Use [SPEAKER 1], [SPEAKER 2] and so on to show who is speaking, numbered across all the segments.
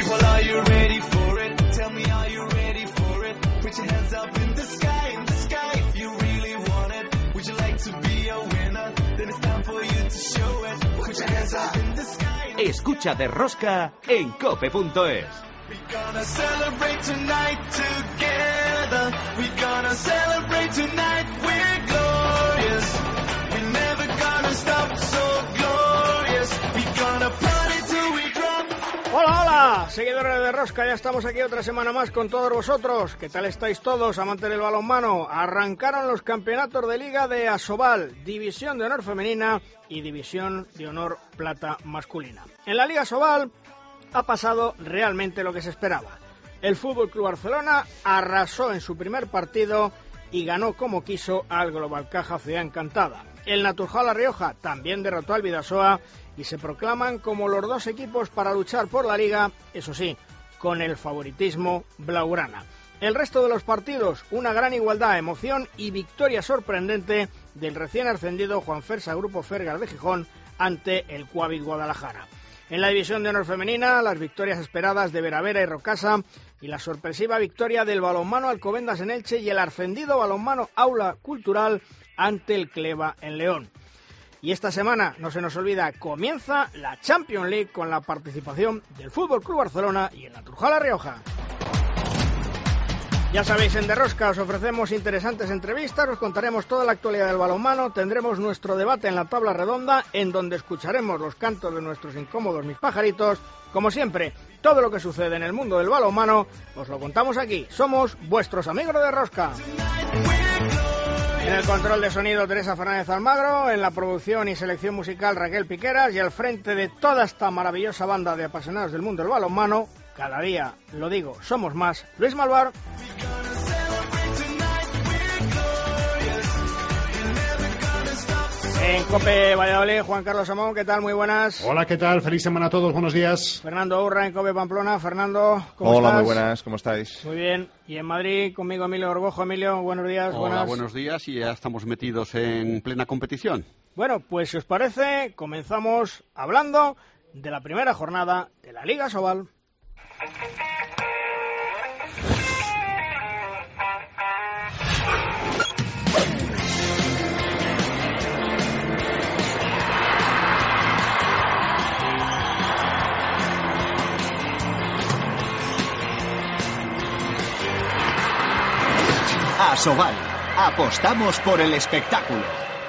[SPEAKER 1] People, are you ready for it? Tell me, are you ready for it? Put your hands up in the sky, if you really want it. Would you like to be a winner? Then it's time for you to show it. Put your hands up in the sky.
[SPEAKER 2] Escucha De Rosca en cope.es.
[SPEAKER 1] We're gonna celebrate tonight together. We're gonna celebrate tonight. We're glorious. We're never gonna stop, so glorious. We're gonna party till we drop.
[SPEAKER 3] Hola, hola, seguidores de Rosca, ya estamos aquí otra semana más con todos vosotros. ¿Qué tal estáis todos, amantes del balonmano? Arrancaron los campeonatos de Liga de Asobal, División de Honor Femenina y División de Honor Plata Masculina. En la Liga Asobal ha pasado realmente lo que se esperaba. El Fútbol Club Barcelona arrasó en su primer partido y ganó como quiso al Global Caja Ciudad Encantada. El Naturjao La Rioja también derrotó al Vidasoa y se proclaman como los dos equipos para luchar por la Liga, eso sí, con el favoritismo blaugrana. El resto de los partidos, una gran igualdad, emoción y victoria sorprendente del recién ascendido Juan Fersa Grupo Fergar de Gijón ante el Cuavit Guadalajara. En la División de Honor Femenina, las victorias esperadas de Veravera y Rocasa y la sorpresiva victoria del balonmano Alcobendas en Elche y el ascendido balonmano Aula Cultural ante el Cleva en León. Y esta semana, no se nos olvida, comienza la Champions League con la participación del Fútbol Club Barcelona y el Naturjao La Rioja. Ya sabéis, en De Rosca os ofrecemos interesantes entrevistas, os contaremos toda la actualidad del balonmano, tendremos nuestro debate en la tabla redonda, en donde escucharemos los cantos de nuestros incómodos mis pajaritos. Como siempre, todo lo que sucede en el mundo del balonmano os lo contamos aquí. Somos vuestros amigos de De Rosca. En el control de sonido, Teresa Fernández Almagro, en la producción y selección musical, Raquel Piqueras, y al frente de toda esta maravillosa banda de apasionados del mundo del balonmano, cada día, lo digo, somos más, Luis Malvar. En COPE Valladolid, Juan Carlos Amón, ¿qué tal? Muy buenas.
[SPEAKER 4] Hola, ¿qué tal? Feliz semana a todos, buenos días.
[SPEAKER 3] Fernando Urra, en COPE Pamplona. Fernando, ¿cómo estás?
[SPEAKER 5] Hola, muy buenas, ¿cómo estáis?
[SPEAKER 3] Muy bien. Y en Madrid, conmigo Emilio Orgojo. Emilio, buenos días.
[SPEAKER 6] Hola, buenos días, y ya estamos metidos en plena competición.
[SPEAKER 3] Bueno, pues si os parece, comenzamos hablando de la primera jornada de la Liga Asobal.
[SPEAKER 2] Asobal, apostamos por el espectáculo.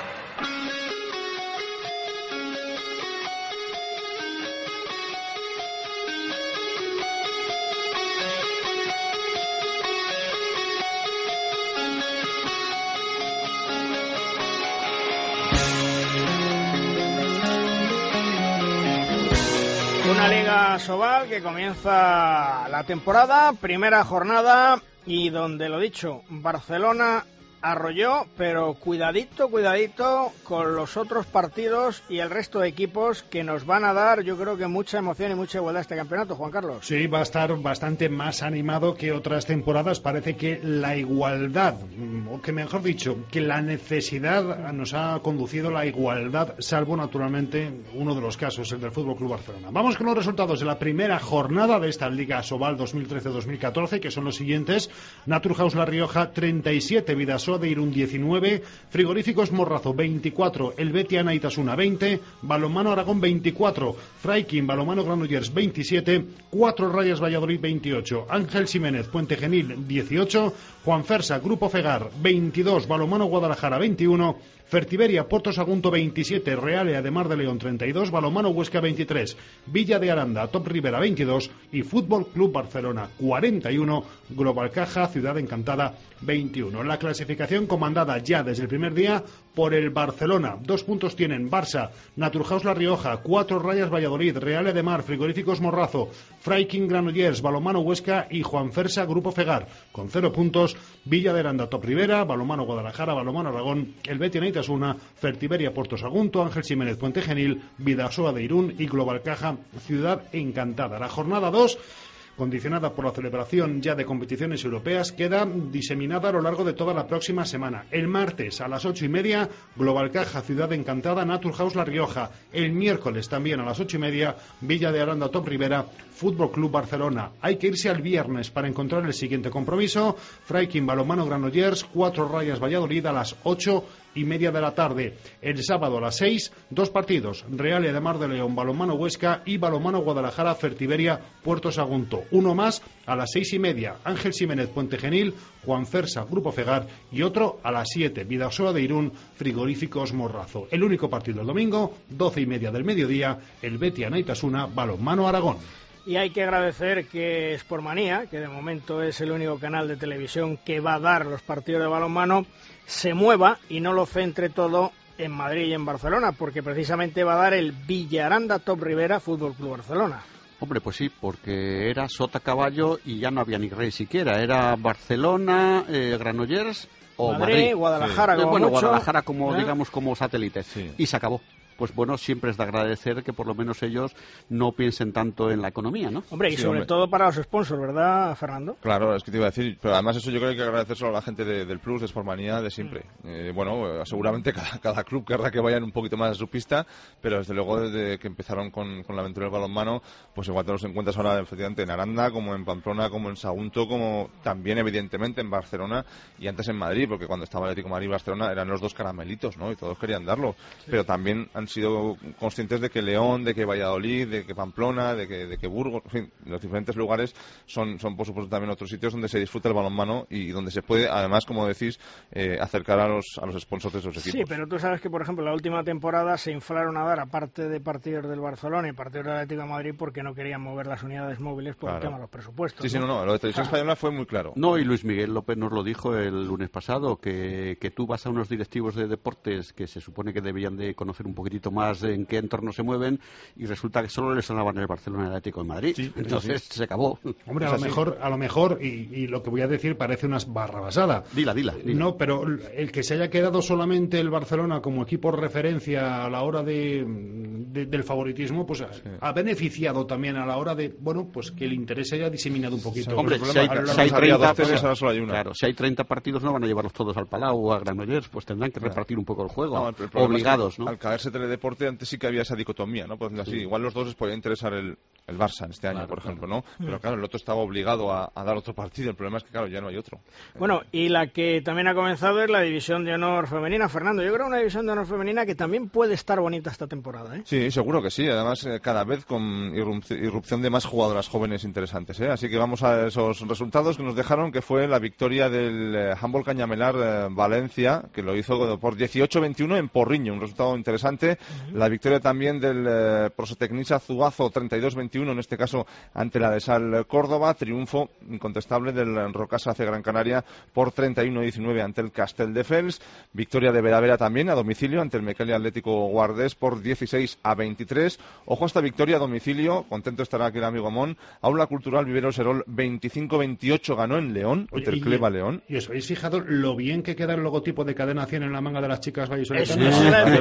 [SPEAKER 3] Una Liga Asobal que comienza la temporada, primera jornada, y donde, lo dicho, Barcelona arrolló, pero cuidadito con los otros partidos y el resto de equipos que nos van a dar, yo creo que mucha emoción y mucha igualdad a este campeonato, Juan Carlos.
[SPEAKER 4] Sí, va a estar bastante más animado que otras temporadas. Parece que la igualdad, o que mejor dicho, que la necesidad nos ha conducido a la igualdad, salvo naturalmente uno de los casos, el del Fútbol Club Barcelona. Vamos con los resultados de la primera jornada de esta Liga Asobal 2013-2014, que son los siguientes: Naturjao La Rioja 37, Vidasoa de Irún 19, Frigoríficos Morrazo 24, El Betia Naitasuna 20, Balonmano Aragón 24, Fraikin Balonmano Granollers 27, 4 Rayas Valladolid 28, Ángel Ximénez Puente Genil 18, Juan Fersa Grupo Fegar 22, Balonmano Guadalajara 21, Fertiberia Puerto Sagunto 27, Real de Mar de León 32, Balonmano Huesca 23, Villa de Aranda Top Rivera 22 y Fútbol Club Barcelona 41, Global Caja Ciudad Encantada 21. La clasificación comandada ya desde el primer día por el Barcelona. 2 puntos tienen Barça, Naturjao La Rioja, 4 Rayas Valladolid, Real de Mar, Frigoríficos Morrazo, Fraikin Granollers, Balonmano Huesca y Juan Fersa Grupo Fegar. Con 0 puntos, Villa de Aranda Top Rivera, Balonmano Guadalajara, Balonmano Aragón, El Betia Naitasuna, Fertiberia Puerto Sagunto, Ángel Ximénez Puente Genil, Vidasoa de Irún y Global Caja Ciudad Encantada. La jornada 2 condicionada por la celebración ya de competiciones europeas, queda diseminada a lo largo de toda la próxima semana. El martes a las 8:30, Global Caja, Ciudad Encantada, Naturhaus La Rioja. El miércoles también a las 8:30, Villa de Aranda, Top Rivera, Fútbol Club Barcelona. Hay que irse al viernes para encontrar el siguiente compromiso: Freiking Balonmano Granollers, 4 Rayas Valladolid a las 8:30 de la tarde. El sábado a las 6, 2 partidos: Real de Mar de León, Balonmano Huesca y Balonmano Guadalajara, Fertiberia, Puerto Sagunto. Uno más a las 6:30, Ángel Ximénez, Puente Genil, Juan Fersa, Grupo Fegar, y otro a las 7, Bidasoa de Irún, Frigoríficos Morrazo. El único partido el domingo, 12:30 del mediodía, el Betia Naitasuna, Balonmano Aragón.
[SPEAKER 3] Y hay que agradecer que Sportmanía, que de momento es el único canal de televisión que va a dar los partidos de balonmano, se mueva y no lo centre todo en Madrid y en Barcelona, porque precisamente va a dar el Villaranda Top Rivera Fútbol Club Barcelona.
[SPEAKER 6] Hombre, pues sí, porque era sota caballo y ya no había ni rey siquiera. Era Barcelona, Granollers o Madrid.
[SPEAKER 3] Guadalajara, como
[SPEAKER 6] bueno,
[SPEAKER 3] mucho,
[SPEAKER 6] Guadalajara como digamos como satélite.
[SPEAKER 5] Sí.
[SPEAKER 6] Y se acabó. Pues bueno, siempre es de agradecer que por lo menos ellos no piensen tanto en la economía, ¿no?
[SPEAKER 3] Hombre, y sobre todo para los sponsors, ¿verdad, Fernando?
[SPEAKER 5] Claro, es que te iba a decir, pero además eso yo creo que hay que agradecérselo a la gente del Plus, de Sportmanía, de siempre. Bueno, seguramente cada club querrá que vayan un poquito más a su pista, pero desde luego desde que empezaron con la aventura del balonmano, pues igual te los encuentras ahora efectivamente en Aranda, como en Pamplona, como en Sagunto, como también evidentemente en Barcelona y antes en Madrid, porque cuando estaba el Atlético de Madrid y Barcelona eran los dos caramelitos, ¿no? Y todos querían darlo, pero también han sido conscientes de que León, de que Valladolid, de que Pamplona, de que Burgos, en fin, los diferentes lugares son por supuesto también otros sitios donde se disfruta el balonmano y donde se puede, además, como decís, acercar a los sponsors de esos equipos.
[SPEAKER 3] Sí, pero tú sabes que, por ejemplo, la última temporada se inflaron a dar, aparte de partidos del Barcelona y partidos del Atlético de Madrid, porque no querían mover las unidades móviles por el tema de los presupuestos.
[SPEAKER 5] Sí, no, lo de Televisión Española fue muy claro.
[SPEAKER 6] No, y Luis Miguel López nos lo dijo el lunes pasado, que tú vas a unos directivos de deportes que se supone que debían de conocer un poquitito más en qué entorno se mueven, y resulta que solo les sonaban el Barcelona y el Atlético de Madrid. Sí, entonces se acabó.
[SPEAKER 4] Hombre, a lo mejor, y lo que voy a decir parece una barrabasada.
[SPEAKER 6] Dila.
[SPEAKER 4] No, pero el que se haya quedado solamente el Barcelona como equipo de referencia a la hora del favoritismo, pues ha beneficiado también a la hora de, bueno, pues que el interés se haya diseminado un poquito.
[SPEAKER 6] Hombre, si hay 30 partidos no van a llevarlos todos al Palau o a Granollers, pues tendrán que repartir un poco el juego, obligados,
[SPEAKER 5] es que,
[SPEAKER 6] ¿no?
[SPEAKER 5] Al caerse Teledeporte antes sí que había esa dicotomía, ¿no? Pues así, igual los dos les podía interesar el Barça en este año, por ejemplo, ¿no? Pero claro, el otro estaba obligado a dar otro partido. El problema es que, claro, ya no hay otro.
[SPEAKER 3] Bueno, y la que también ha comenzado es la División de Honor Femenina. Fernando, yo creo una División de Honor Femenina que también puede estar bonita esta temporada, ¿eh?
[SPEAKER 5] Sí, seguro que sí. Además, cada vez con irrupción de más jugadoras jóvenes interesantes, ¿eh? Así que vamos a esos resultados que nos dejaron, que fue la victoria del Handball Cañamelar Valencia, que lo hizo por 18-21 en Porriño, un resultado interesante. La victoria también del Prosotecnisa Zuazo 32-21, en este caso ante la de Sal Córdoba. Triunfo incontestable del Rocasa AC Gran Canaria por 31-19 ante el Castelldefels. Victoria de Vera también a domicilio ante el Mecalia Atlético Guardés por 16-23. Ojo a esta victoria a domicilio, contento estará aquí el amigo Amón. Aula Cultural Vivero Serol 25-28 ganó en León, ante el Cleva León.
[SPEAKER 4] ¿Y os habéis fijado lo bien que queda el logotipo de Cadena 100 en la manga de las chicas vallisoletanas?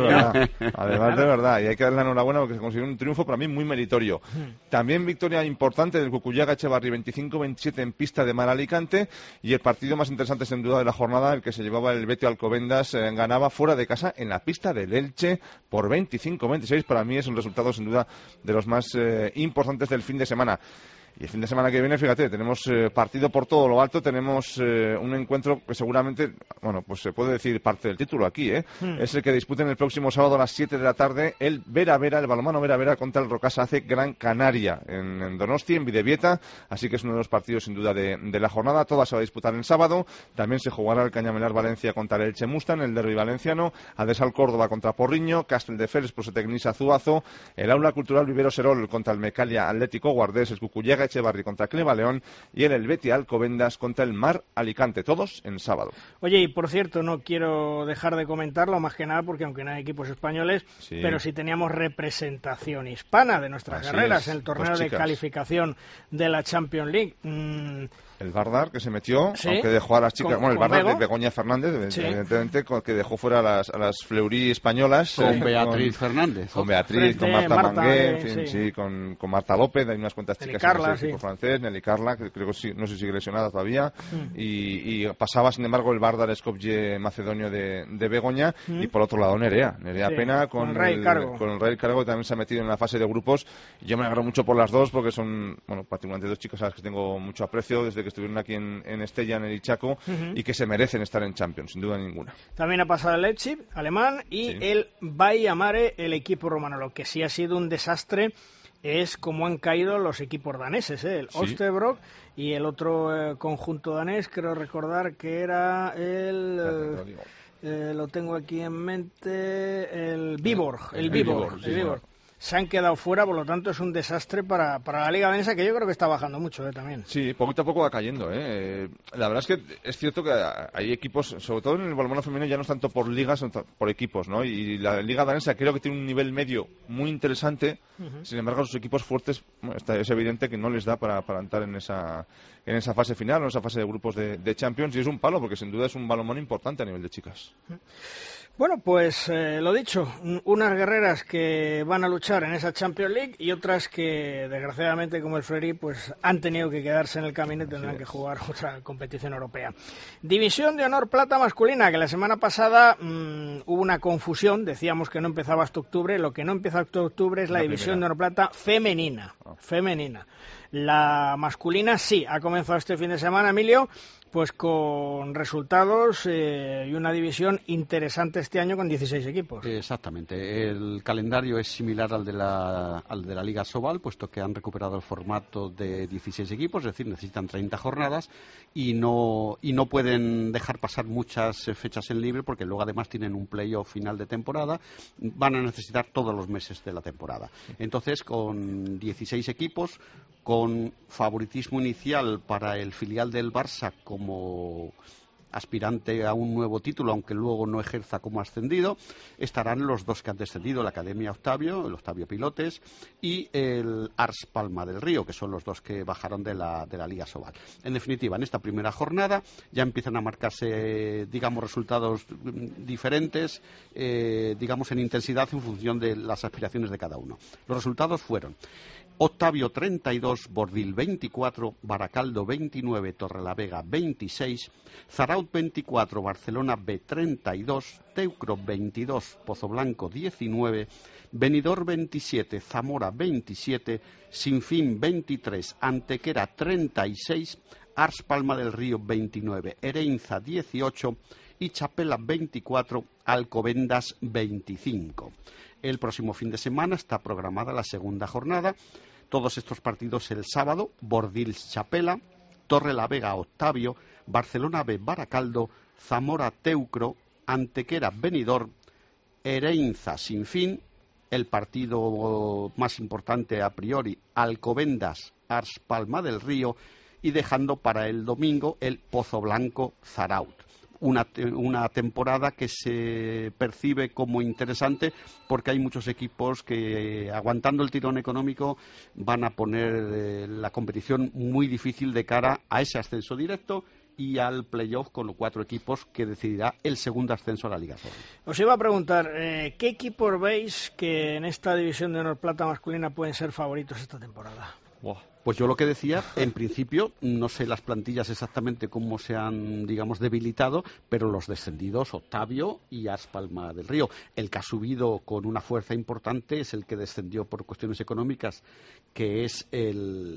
[SPEAKER 5] Además de verdad, y hay que darle la enhorabuena porque se consiguió un triunfo para mí muy meritorio. También victoria importante del Cucuyaga Echevarri 25-27 en pista de Mar Alicante, y el partido más interesante sin duda de la jornada, el que se llevaba el Betis Alcobendas, ganaba fuera de casa en la pista del Elche por 25-26. Para mí es un resultado sin duda de los más importantes del fin de semana. Y el fin de semana que viene, fíjate, tenemos partido por todo lo alto, tenemos un encuentro que seguramente, bueno, pues se puede decir parte del título aquí, ¿eh? Es el que disputen el próximo sábado a las 7 de la tarde el el balonmano Vera contra el Rocasa AC Gran Canaria en Donosti, en Bidebieta, así que es uno de los partidos sin duda de la jornada. Toda se va a disputar el sábado. También se jugará el Cañamelar Valencia contra el Elche Mustang, el derbi valenciano, Adesal Córdoba contra Porriño, Castelldefels Prosotecnisa Zuazo, el Aula Cultural Vivero Serol contra el Mecalia Atlético Guardés, el Cucuyaga Echevarri contra Cleva León y el Betis Alcobendas contra el Mar Alicante, todos en sábado.
[SPEAKER 3] Oye, y por cierto, no quiero dejar de comentarlo, más que nada porque aunque no hay equipos españoles, pero sí teníamos representación hispana de nuestras guerreras en el torneo de calificación de la Champions League.
[SPEAKER 5] El Bardar, que se metió, aunque dejó a las chicas... el Bardar de Begoña Fernández, evidentemente, que dejó fuera a las Fleury españolas.
[SPEAKER 6] Con Beatriz Fernández.
[SPEAKER 5] Con Beatriz, con Marta Mangué, con Marta López, hay unas cuantas chicas que
[SPEAKER 3] Carla,
[SPEAKER 5] equipo
[SPEAKER 3] sí.
[SPEAKER 5] francés, Nelly Carla, que creo que sí, no sé si sigue lesionada todavía, y pasaba, sin embargo, el Vardar Skopje macedonio de Begoña, y por otro lado Nerea
[SPEAKER 3] Sí,
[SPEAKER 5] Pena
[SPEAKER 3] con el Rail Cargo.
[SPEAKER 5] con el Rail Cargo, que también se ha metido en la fase de grupos. Yo me alegro mucho por las dos, porque son, bueno, particularmente dos chicas a las que tengo mucho aprecio desde que estuvieron aquí en Estella, en el Ichaco, y que se merecen estar en Champions, sin duda ninguna.
[SPEAKER 3] También ha pasado el Leipzig, alemán, y
[SPEAKER 5] Sí.
[SPEAKER 3] el Baia Mare, el equipo romano. Lo que sí ha sido un desastre es cómo han caído los equipos daneses, el
[SPEAKER 5] Sí.
[SPEAKER 3] Osterbrock y el otro conjunto danés, creo recordar que era lo tengo aquí en mente, el Viborg, el Viborg. Se han quedado fuera, por lo tanto es un desastre para la Liga Danesa, que yo creo que está bajando mucho también.
[SPEAKER 5] Sí, poquito a poco va cayendo. La verdad es que es cierto que hay equipos, sobre todo en el balonmano femenino, ya no es tanto por ligas, sino por equipos, ¿no? Y la Liga Danesa creo que tiene un nivel medio muy interesante. Sin embargo, los equipos fuertes, bueno, es evidente que no les da para entrar en esa fase final, en esa fase de grupos de Champions, y es un palo, porque sin duda es un balonmano importante a nivel de chicas.
[SPEAKER 3] Bueno, pues lo dicho, unas guerreras que van a luchar en esa Champions League y otras que, desgraciadamente, como el Fleury, pues han tenido que quedarse en el camino y tendrán que jugar otra competición europea. División de honor plata masculina, que la semana pasada hubo una confusión, decíamos que no empezaba hasta octubre, lo que no empieza hasta octubre es la división de honor plata femenina. La masculina sí, ha comenzado este fin de semana, Emilio, pues con resultados y una división interesante este año con 16 equipos.
[SPEAKER 6] Exactamente. El calendario es similar al de la Liga Sobal, puesto que han recuperado el formato de 16 equipos, es decir, necesitan 30 jornadas y no pueden dejar pasar muchas fechas en libre, porque luego además tienen un playoff final de temporada, van a necesitar todos los meses de la temporada. Entonces, con 16 equipos, con favoritismo inicial para el filial del Barça como aspirante a un nuevo título, aunque luego no ejerza como ascendido, estarán los dos que han descendido, la Academia Octavio, el Octavio Pilotes, y el Ars Palma del Río, que son los dos que bajaron de la Liga Sobal. En definitiva, en esta primera jornada ya empiezan a marcarse, digamos, resultados diferentes, digamos, en intensidad en función de las aspiraciones de cada uno. Los resultados fueron: Octavio 32, Bordil 24, Baracaldo 29, Torrelavega 26, Zaraut 24, Barcelona B 32, Teucro 22, Pozoblanco 19, Benidorm 27, Zamora 27, Sinfín 23, Antequera 36, Ars Palma del Río 29, Ereinza 18 y Chapela 24, Alcobendas 25. El próximo fin de semana está programada la segunda jornada. Todos estos partidos el sábado: Bordils Chapela, Torrelavega Octavio, Barcelona B Baracaldo, Zamora Teucro, Antequera Benidorm, Ereinza Sinfín, el partido más importante a priori, Alcobendas Ars Palma del Río, y dejando para el domingo el Pozoblanco Zaraut. Una temporada que se percibe como interesante, porque hay muchos equipos que, aguantando el tirón económico, van a poner la competición muy difícil de cara a ese ascenso directo y al playoff con los 4 equipos que decidirá el segundo ascenso a la Liga Sobal.
[SPEAKER 3] Os iba a preguntar, ¿qué equipos veis que en esta división de honor plata masculina pueden ser favoritos esta temporada?
[SPEAKER 6] Pues yo lo que decía, en principio, no sé las plantillas exactamente cómo se han, digamos, debilitado, pero los descendidos, Octavio y Ars Palma del Río. El que ha subido con una fuerza importante es el que descendió por cuestiones económicas, que es el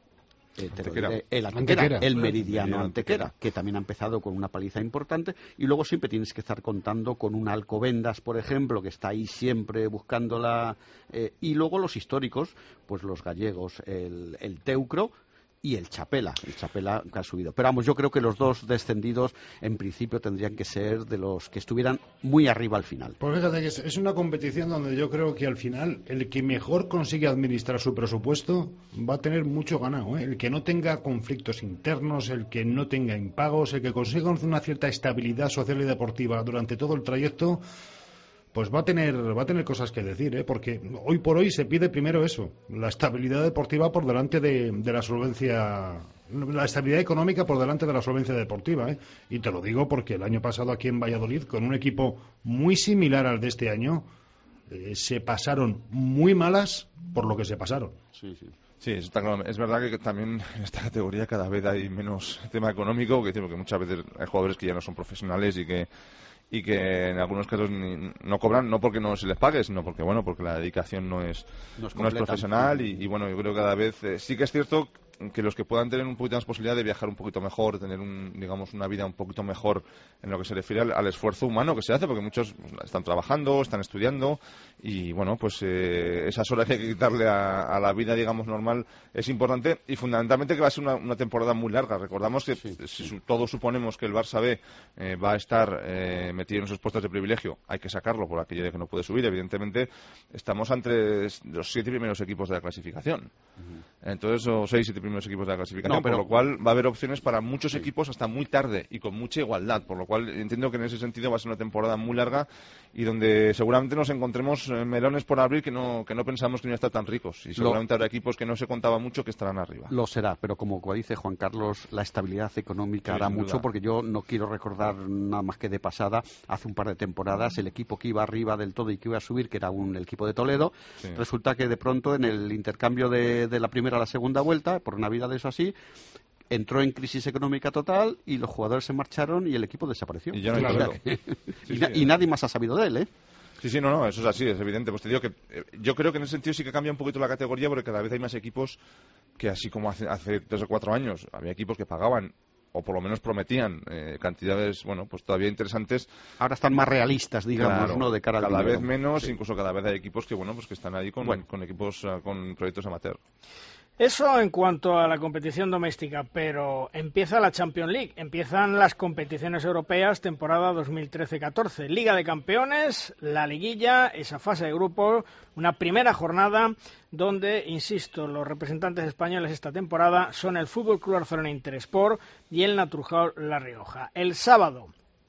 [SPEAKER 6] Antequera, el Meridiano Antequera, que también ha empezado con una paliza importante, y luego siempre tienes que estar contando con un Alcobendas, por ejemplo, que está ahí siempre buscándola, y luego los históricos, pues los gallegos, el Teucro y el Chapela que ha subido. Pero vamos, yo creo que los dos descendidos en principio tendrían que ser de los que estuvieran muy arriba al final.
[SPEAKER 4] Pues fíjate que es una competición donde yo creo que al final el que mejor consigue administrar su presupuesto va a tener mucho ganado, ¿eh? El que no tenga conflictos internos, el que no tenga impagos, el que consiga una cierta estabilidad social y deportiva durante todo el trayecto, pues va a tener cosas que decir, ¿eh? Porque hoy por hoy se pide primero eso, la estabilidad deportiva por delante de la solvencia, la estabilidad económica por delante de la solvencia deportiva, ¿eh? Y te lo digo porque el año pasado aquí en Valladolid, con un equipo muy similar al de este año, se pasaron muy malas por lo que se pasaron.
[SPEAKER 6] Sí, sí.
[SPEAKER 5] Sí, eso está claro. Es verdad que también en esta categoría cada vez hay menos tema económico, porque muchas veces hay jugadores que ya no son profesionales y que en algunos casos no cobran, no porque no se les pague, sino porque porque la dedicación no es profesional y bueno, yo creo que cada vez sí que es cierto que los que puedan tener un poquito más posibilidad de viajar un poquito mejor, tener una vida un poquito mejor en lo que se refiere al esfuerzo humano que se hace, porque muchos están trabajando, están estudiando y esas horas que hay que quitarle a la vida normal es importante y fundamentalmente que va a ser una temporada muy larga. Recordamos que si todos suponemos que el Barça B va a estar metido en esos puestos de privilegio, hay que sacarlo por aquello que no puede subir. Evidentemente estamos entre los 7 primeros equipos de la clasificación. Entonces, o 6-7 primeros equipos de la clasificación, por lo cual va a haber opciones para muchos equipos hasta muy tarde y con mucha igualdad, por lo cual entiendo que en ese sentido va a ser una temporada muy larga y donde seguramente nos encontremos melones por abrir que no pensamos que no están tan ricos y seguramente habrá equipos que no se contaba mucho que estarán arriba.
[SPEAKER 6] Lo será, pero como dice Juan Carlos, la estabilidad económica hará mucho, porque yo no quiero recordar nada más que de pasada, hace un par de temporadas, el equipo que iba arriba del todo y que iba a subir, que era el equipo de Toledo, resulta que de pronto en el intercambio de la primera a la segunda vuelta, por Navidades o así, entró en crisis económica total y los jugadores se marcharon y el equipo desapareció.
[SPEAKER 5] Y ya no hay Toledo.
[SPEAKER 6] Y nadie más ha sabido de él, ¿eh?
[SPEAKER 5] Sí, no, eso es así, es evidente. Pues te digo que yo creo que en ese sentido sí que cambia un poquito la categoría, porque cada vez hay más equipos que, así como hace 3 o 4 años, había equipos que pagaban o por lo menos prometían cantidades, pues todavía interesantes.
[SPEAKER 6] Ahora están más realistas, digamos, ¿no? De cara al
[SPEAKER 5] cada
[SPEAKER 6] dinero.
[SPEAKER 5] vez menos, incluso cada vez hay equipos que, que están ahí con equipos, con proyectos amateur.
[SPEAKER 3] Eso en cuanto a la competición doméstica, pero empieza la Champions League, empiezan las competiciones europeas temporada 2013-14, Liga de Campeones, la liguilla, esa fase de grupos, una primera jornada donde, insisto, los representantes españoles esta temporada son el Fútbol Club Barcelona Interesport y el Naturhaus La Rioja. El sábado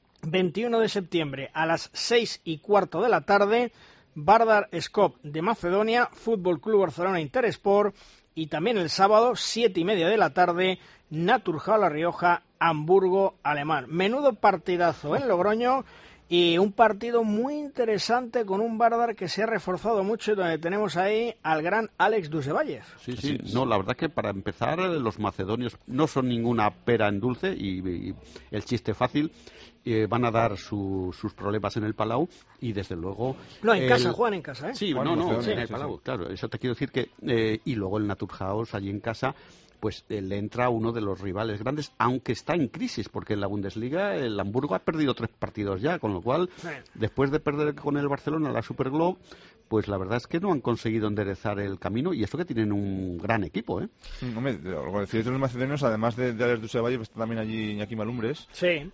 [SPEAKER 3] 21 de septiembre a las 6:15 de la tarde, Vardar Skop de Macedonia, Fútbol Club Barcelona Interesport. Y también el sábado, 7:30 de la tarde, Naturhaus La Rioja, Hamburgo, Alemán. Menudo partidazo en Logroño y un partido muy interesante con un Vardar que se ha reforzado mucho y donde tenemos ahí al gran Alex Dusevalles.
[SPEAKER 6] Sí. No, la verdad que para empezar los macedonios no son ninguna pera en dulce y el chiste fácil. Van a dar sus problemas en el Palau y desde luego...
[SPEAKER 3] No, en casa, juegan en casa, ¿eh?
[SPEAKER 6] Sí, en el Palau, claro. Eso te quiero decir que... y luego el Naturhaus allí en casa, pues le entra uno de los rivales grandes, aunque está en crisis, porque en la Bundesliga el Hamburgo ha perdido 3 partidos ya, con lo cual, después de perder con el Barcelona la Superglobe, pues la verdad es que no han conseguido enderezar el camino, y eso que tienen un gran equipo, ¿eh?
[SPEAKER 5] Hombre, lo que decís de los macedonios, además de Alex Dusevalles, pues está también allí Iñaki Malumbres,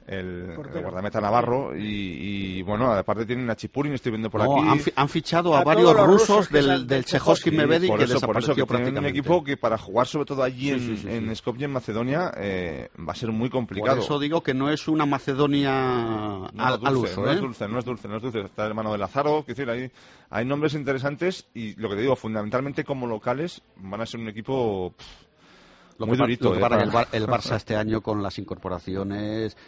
[SPEAKER 5] el guardameta navarro, y aparte tienen a Chipurin, estoy viendo por aquí.
[SPEAKER 6] Han fichado a varios rusos del Chejovski Mevedi, que desapareció
[SPEAKER 5] que
[SPEAKER 6] prácticamente.
[SPEAKER 5] Tienen un equipo que para jugar sobre todo allí en Skopje, en Macedonia, va a ser muy complicado.
[SPEAKER 6] Por eso digo que no es una Macedonia al uso,
[SPEAKER 5] no es dulce. Está el hermano de Lazaro, es decir, hay nombres interesantes y lo que te digo, fundamentalmente como locales van a ser un equipo muy durito.
[SPEAKER 6] El Barça este año con las incorporaciones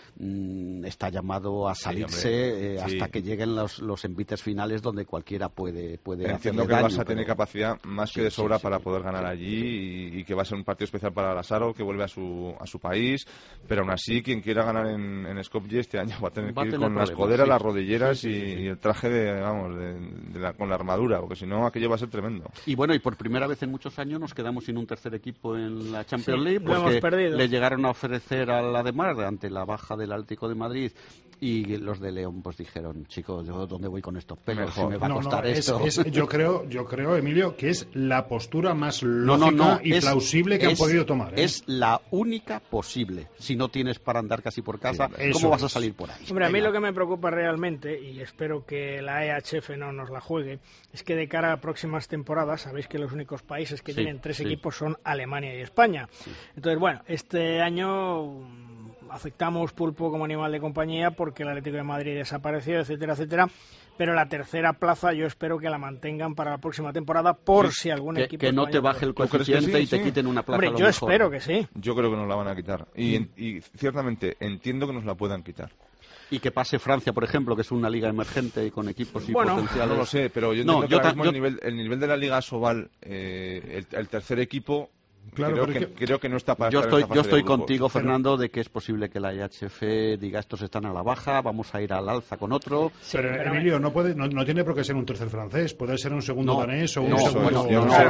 [SPEAKER 6] está llamado a salirse hasta que lleguen los envites finales donde cualquiera puede
[SPEAKER 5] Entiendo que el Barça tiene capacidad más que de sobra para poder ganar allí y que va a ser un partido especial para Lazaro, que vuelve a su país, pero aún así quien quiera ganar en Skopje este año va a tener que ir con las coderas, las rodilleras y el traje con la armadura, porque si no aquello va a ser tremendo.
[SPEAKER 6] Y bueno, y por primera vez en muchos años nos quedamos sin un tercer equipo en la Champions League, porque le llegaron a ofrecer a la Ademar ante la baja del Atlético de Madrid, y los de León pues dijeron, chicos, ¿yo dónde voy con estos pelos? Si me va a costar esto.
[SPEAKER 4] Yo creo, Emilio, que es la postura más lógica y plausible que han podido tomar.
[SPEAKER 6] Es la única posible. Si no tienes para andar casi por casa, ¿cómo vas a salir por ahí?
[SPEAKER 3] Hombre, a mí lo que me preocupa realmente, y espero que la EHF no nos la juegue, es que de cara a próximas temporadas, sabéis que los únicos países que tienen 3 equipos son Alemania y España. Entonces, bueno, este año aceptamos pulpo como animal de compañía porque el Atlético de Madrid desapareció, etcétera, etcétera, pero la tercera plaza yo espero que la mantengan para la próxima temporada por si algún equipo...
[SPEAKER 6] Que no te baje el coeficiente y te quiten una plaza.
[SPEAKER 3] Hombre, yo espero que sí.
[SPEAKER 5] Yo creo que nos la van a quitar y ciertamente entiendo que nos la puedan quitar.
[SPEAKER 6] Y que pase Francia, por ejemplo, que es una liga emergente y con equipos y potenciales.
[SPEAKER 5] No lo sé, pero yo entiendo que ahora mismo el nivel de la Liga Asobal, el tercer equipo,
[SPEAKER 4] Claro,
[SPEAKER 5] creo que no está para
[SPEAKER 6] yo
[SPEAKER 5] estar en esta fase
[SPEAKER 6] estoy
[SPEAKER 5] de grupos.
[SPEAKER 6] contigo, Fernando, de que es posible que la IHF diga estos están a la baja, vamos a ir al alza con otro.
[SPEAKER 4] Pero Emilio, no tiene por qué ser un tercer francés, puede ser un segundo danés o un segundo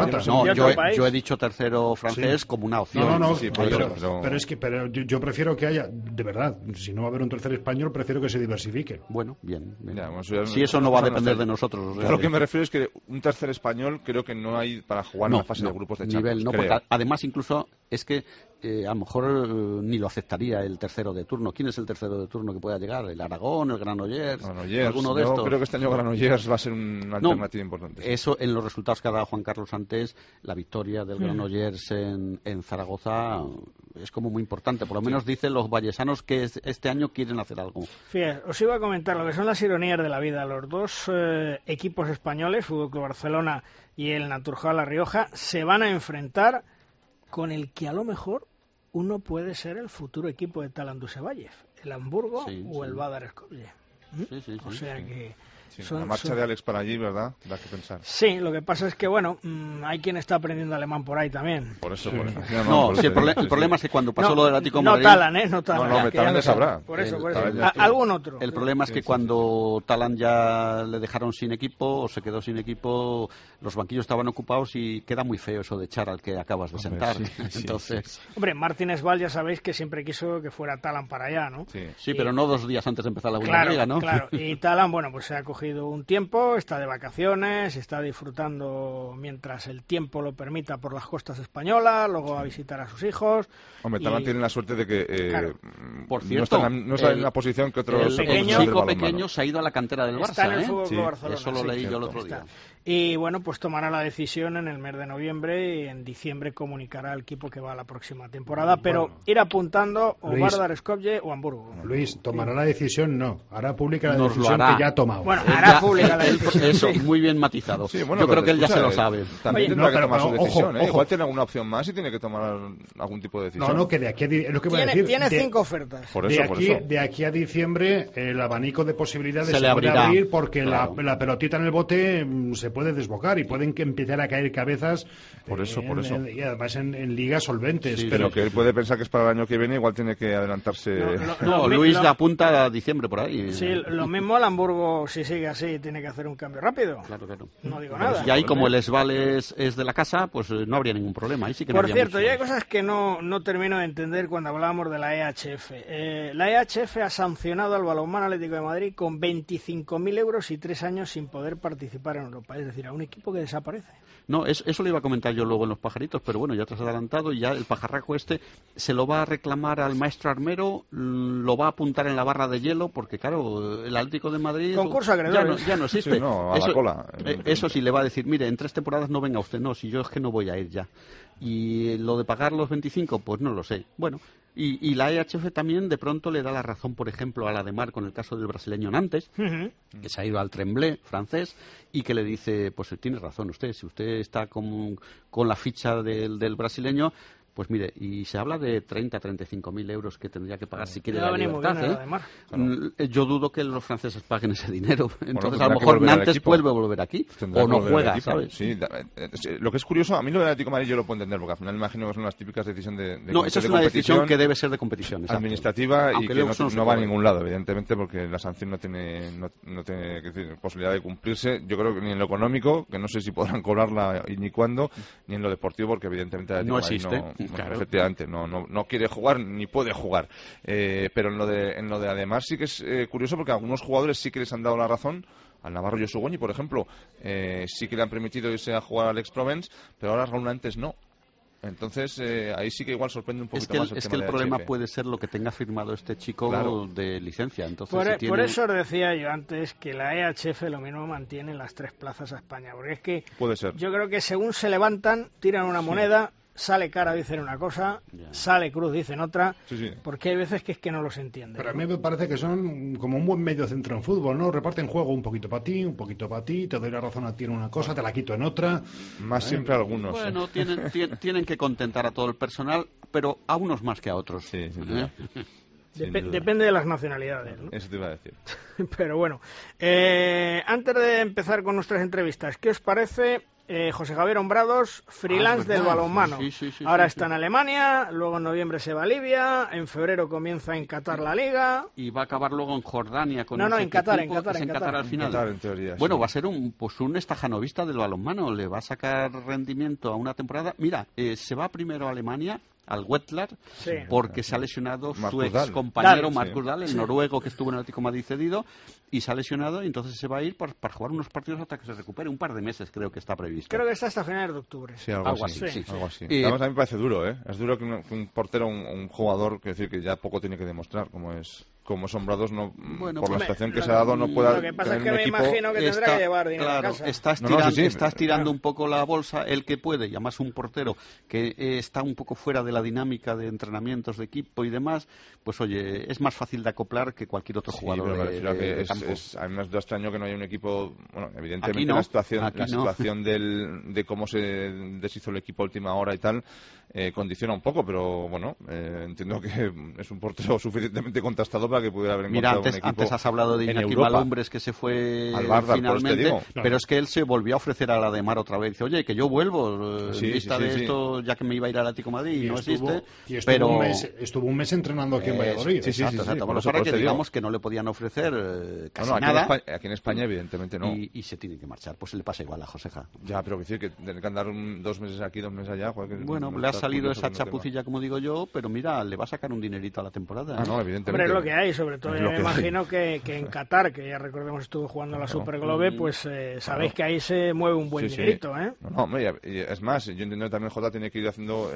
[SPEAKER 6] yo he dicho tercero francés como una opción.
[SPEAKER 4] Pero yo prefiero que haya, de verdad, si no va a haber un tercer español, prefiero que se diversifique.
[SPEAKER 6] Bueno, bien.
[SPEAKER 5] Si
[SPEAKER 6] eso no va a depender de nosotros.
[SPEAKER 5] A lo que me refiero es que un tercer español creo que no hay para jugar en la fase de grupos de Champions.
[SPEAKER 6] Porque además incluso es que a lo mejor ni lo aceptaría el tercero de turno. ¿Quién es el tercero de turno que pueda llegar? ¿El Aragón, el Granollers? ¿Alguno de estos?
[SPEAKER 5] Yo creo que este año Granollers va a ser una alternativa importante.
[SPEAKER 6] Eso en los resultados que ha dado Juan Carlos antes, la victoria del Granollers en Zaragoza es como muy importante. Por lo menos dicen los vallesanos que este año quieren hacer algo.
[SPEAKER 3] Fíjate, os iba a comentar lo que son las ironías de la vida. Los dos equipos españoles, Fútbol Club Barcelona y el Naturjal La Rioja, se van a enfrentar con el que a lo mejor uno puede ser el futuro equipo de Talant Dusevallev, el Hamburgo o el Vardar Skopje. O sea que
[SPEAKER 5] la marcha de Alex para allí, ¿verdad? Da que pensar.
[SPEAKER 3] Sí, lo que pasa es que, bueno, hay quien está aprendiendo alemán por ahí también.
[SPEAKER 5] Por eso.
[SPEAKER 6] El problema es que cuando pasó lo del Atlético de Madrid...
[SPEAKER 3] No Talant,
[SPEAKER 5] No, Talant le sabrá.
[SPEAKER 3] Por eso. Algún otro.
[SPEAKER 6] El problema es que cuando Talant ya le dejaron sin equipo, o se quedó sin equipo, los banquillos estaban ocupados y queda muy feo eso de echar al que acabas de sentar. Entonces...
[SPEAKER 3] Hombre, Martín Esval ya sabéis que siempre quiso que fuera Talant para allá, ¿no?
[SPEAKER 6] Sí, pero no 2 días antes de empezar la Bundesliga, ¿no?
[SPEAKER 3] Claro, y Talant, bueno, pues se ha cogido un tiempo, está de vacaciones, está disfrutando mientras el tiempo lo permita por las costas españolas, luego va a visitar a sus hijos.
[SPEAKER 5] Hombre, Talant tiene la suerte de que
[SPEAKER 6] por cierto,
[SPEAKER 5] no está en la posición que otros.
[SPEAKER 6] El chico pequeño se ha ido a la cantera del Barça.
[SPEAKER 3] Está en el Fútbol Club Barcelona.
[SPEAKER 6] Eso lo leí yo el otro día.
[SPEAKER 3] Y bueno, pues tomará la decisión en el mes de noviembre y en diciembre comunicará al equipo que va a la próxima temporada, pero ir apuntando o Vardar Skopje o Hamburgo.
[SPEAKER 4] Luis, tomará la decisión, no, hará pública la decisión que ya ha tomado.
[SPEAKER 3] Bueno, hará pública la decisión.
[SPEAKER 6] Eso, muy bien matizado. Yo creo que él ya se lo sabe.
[SPEAKER 5] También tendrá que tomar su decisión. Igual tiene alguna opción más y tiene que tomar algún tipo de decisión.
[SPEAKER 4] No, que de aquí es lo que voy a decir.
[SPEAKER 3] Tiene 5 ofertas.
[SPEAKER 4] De aquí a diciembre el abanico de posibilidades se puede abrir porque la pelotita en el bote se puede desbocar y pueden empezar a caer cabezas.
[SPEAKER 5] Por eso.
[SPEAKER 4] Y además en ligas solventes.
[SPEAKER 5] Pero que él puede pensar que es para el año que viene, igual tiene que adelantarse.
[SPEAKER 6] Luis la apunta a diciembre por ahí.
[SPEAKER 3] Sí, lo mismo el Hamburgo, si sigue así, tiene que hacer un cambio rápido.
[SPEAKER 6] Claro.
[SPEAKER 3] No digo nada.
[SPEAKER 6] Y ahí, como el Esval es de la casa, pues no habría ningún problema. Ahí sí que
[SPEAKER 3] por cierto, ya hay cosas que no termino de entender cuando hablábamos de la EHF. La EHF ha sancionado al Balonmano Atlético de Madrid con 25.000 euros y 3 años sin poder participar en Europa. Es decir, a un equipo que desaparece.
[SPEAKER 6] No, eso lo iba a comentar yo luego en los pajaritos, pero bueno, ya te has adelantado y ya el pajarraco este se lo va a reclamar al maestro armero, lo va a apuntar en la barra de hielo, porque claro, el Atlético de Madrid...
[SPEAKER 3] Concurso acreedores.
[SPEAKER 6] Ya no existe.
[SPEAKER 5] Sí, a la cola.
[SPEAKER 6] Eso sí, le va a decir, mire, en 3 temporadas no venga usted, no, si yo es que no voy a ir ya. Y lo de pagar los 25, pues no lo sé. Bueno, y la EHF también de pronto le da la razón, por ejemplo, a la de Mar con el caso del brasileño Nantes, que se ha ido al Tremblay francés, y que le dice, pues tiene razón usted, si usted está con la ficha del brasileño, pues mire, y se habla de 35.000 euros que tendría que pagar si quiere la libertad. Yo dudo que los franceses paguen ese dinero. Entonces, a lo mejor Nantes vuelve a volver aquí. O no juega, ¿sabes?
[SPEAKER 5] Sí, lo que es curioso, a mí lo del Atlético de Madrid yo lo puedo entender, porque al final me imagino que son las típicas decisiones de
[SPEAKER 6] no, esa es una decisión que debe ser de competición.
[SPEAKER 5] Administrativa, y que no va a ningún lado, evidentemente, porque la sanción no tiene posibilidad de cumplirse. Yo creo que ni en lo económico, que no sé si podrán cobrarla y ni cuándo, ni en lo deportivo, porque evidentemente el Atlético de Madrid
[SPEAKER 6] Claro.
[SPEAKER 5] Efectivamente, no quiere jugar ni puede jugar. Pero en lo de además sí que es curioso, porque algunos jugadores sí que les han dado la razón. Al Navarro Yosugoñi, por ejemplo, sí que le han permitido irse a jugar al Aix-Provence, pero ahora Raúl Nantes no. Entonces, ahí sí que igual sorprende un poquito más.
[SPEAKER 6] Es que el problema puede ser lo que tenga firmado este chico de licencia. Entonces,
[SPEAKER 3] por eso os decía yo antes que la EHF lo mismo mantiene las 3 plazas a España. Porque es que
[SPEAKER 5] puede ser.
[SPEAKER 3] Yo creo que según se levantan, tiran una moneda, sale cara, dicen una cosa, sale cruz, dicen otra, porque hay veces que es que no los entienden.
[SPEAKER 4] Pero a mí me parece que son como un buen medio centro en fútbol, ¿no? Reparten juego un poquito para ti, un poquito para ti, te doy la razón a ti en una cosa, te la quito en otra.
[SPEAKER 5] Más siempre algunos.
[SPEAKER 6] Bueno, tienen que contentar a todo el personal, pero a unos más que a otros.
[SPEAKER 3] Depende de las nacionalidades, ¿no?
[SPEAKER 5] Eso te iba a decir.
[SPEAKER 3] Pero bueno, antes de empezar con nuestras entrevistas, ¿qué os parece José Javier Hombrados, freelance del balonmano?
[SPEAKER 6] Sí,
[SPEAKER 3] Ahora está en Alemania, luego en noviembre se va a Libia, en febrero comienza en Qatar la Liga.
[SPEAKER 6] Y va a acabar luego en Jordania con
[SPEAKER 3] No,
[SPEAKER 6] ese
[SPEAKER 3] en Qatar,
[SPEAKER 6] equipo.
[SPEAKER 3] en Qatar
[SPEAKER 6] al final.
[SPEAKER 5] En Qatar, en teoría,
[SPEAKER 6] Bueno,
[SPEAKER 5] sí.
[SPEAKER 6] va a ser un estajanovista del balonmano, le va a sacar rendimiento a una temporada. Mira, se va primero a Alemania, al Wetzlar,
[SPEAKER 3] Sí.
[SPEAKER 6] porque se ha lesionado su
[SPEAKER 5] Marcus
[SPEAKER 6] ex
[SPEAKER 5] Dahl.
[SPEAKER 6] compañero
[SPEAKER 3] Dahl,
[SPEAKER 6] Marcus Dahl, el noruego que estuvo en el Atlético de Madrid cedido, y se ha lesionado, y entonces se va a ir para jugar unos partidos hasta que se recupere. Un par de meses creo que está previsto.
[SPEAKER 3] Creo que está hasta finales de octubre.
[SPEAKER 5] Sí, algo
[SPEAKER 6] Algo
[SPEAKER 5] así.
[SPEAKER 6] así, sí.
[SPEAKER 5] Algo así.
[SPEAKER 6] Y-
[SPEAKER 5] Además, a mí me parece duro, ¿eh? Es duro que un portero, un jugador, que decir que ya poco tiene que demostrar, como es Hombrados, no,
[SPEAKER 6] Bueno,
[SPEAKER 5] por la
[SPEAKER 6] pues,
[SPEAKER 5] situación que se ha dado, no pueda
[SPEAKER 3] Lo que pasa es
[SPEAKER 5] tener
[SPEAKER 3] que
[SPEAKER 5] un
[SPEAKER 3] me
[SPEAKER 5] equipo...
[SPEAKER 3] imagino que tendrá que llevar dinero a
[SPEAKER 6] claro,
[SPEAKER 3] casa.
[SPEAKER 6] estás
[SPEAKER 5] sí.
[SPEAKER 6] tirando un poco la bolsa, el que puede, y además un portero que está un poco fuera de la dinámica de entrenamientos de equipo y demás, pues oye, es más fácil de acoplar que cualquier otro
[SPEAKER 5] Sí,
[SPEAKER 6] jugador
[SPEAKER 5] pero me
[SPEAKER 6] de,
[SPEAKER 5] refiero a que
[SPEAKER 6] de
[SPEAKER 5] es,
[SPEAKER 6] campo.
[SPEAKER 5] a mí me da extraño que no haya un equipo. Bueno, evidentemente
[SPEAKER 6] Aquí no,
[SPEAKER 5] la situación,
[SPEAKER 6] aquí no.
[SPEAKER 5] situación de cómo se deshizo el equipo a última hora y tal condiciona un poco, pero bueno, entiendo que es un portero suficientemente contrastado para que pudiera haber
[SPEAKER 6] Mira,
[SPEAKER 5] encontrado un equipo
[SPEAKER 6] antes has hablado de
[SPEAKER 5] en
[SPEAKER 6] Iñaki
[SPEAKER 5] Europa.
[SPEAKER 6] Malumbres, que se fue
[SPEAKER 5] Al Vardar, por eso te
[SPEAKER 6] finalmente,
[SPEAKER 5] digo.
[SPEAKER 6] pero es que él se volvió a ofrecer a la de Mar otra vez. Dice, oye, que yo vuelvo,
[SPEAKER 5] Sí,
[SPEAKER 6] en vista
[SPEAKER 5] sí,
[SPEAKER 6] de
[SPEAKER 5] sí.
[SPEAKER 6] esto, ya que me iba a ir al Atlético de Madrid y no existe,
[SPEAKER 4] y
[SPEAKER 6] pero...
[SPEAKER 4] estuvo un mes entrenando aquí en Valladolid.
[SPEAKER 5] sí, sí,
[SPEAKER 6] Exacto,
[SPEAKER 5] por
[SPEAKER 6] Bueno,
[SPEAKER 5] eso,
[SPEAKER 6] para
[SPEAKER 5] por
[SPEAKER 6] que
[SPEAKER 5] eso te digo.
[SPEAKER 6] digamos que no le podían ofrecer casi
[SPEAKER 5] No, no,
[SPEAKER 6] nada
[SPEAKER 5] aquí en España, evidentemente no.
[SPEAKER 6] y se tiene que marchar. Pues le pasa igual a Joseja.
[SPEAKER 5] Ya, pero decir que tener que andar 2 meses aquí, 2 meses allá. Joder, que
[SPEAKER 6] Bueno,
[SPEAKER 5] no
[SPEAKER 6] le ha
[SPEAKER 5] está
[SPEAKER 6] salido
[SPEAKER 5] curioso
[SPEAKER 6] esa
[SPEAKER 5] que no te va.
[SPEAKER 6] chapucilla, como digo yo, pero mira, le va a sacar un dinerito a la temporada.
[SPEAKER 5] Ah,
[SPEAKER 6] ¿eh?
[SPEAKER 5] no, evidentemente.
[SPEAKER 3] Hombre, es lo que hay, sobre todo
[SPEAKER 5] Es
[SPEAKER 3] yo
[SPEAKER 5] lo
[SPEAKER 3] me
[SPEAKER 5] que hay.
[SPEAKER 3] imagino que en Qatar, que ya recordemos estuvo jugando la
[SPEAKER 5] Claro.
[SPEAKER 3] Super Globe, pues sabéis que ahí se mueve un buen
[SPEAKER 5] Sí, sí.
[SPEAKER 3] dinerito, ¿eh?
[SPEAKER 5] No, hombre, y es más, yo entiendo que también Jota tiene que ir haciendo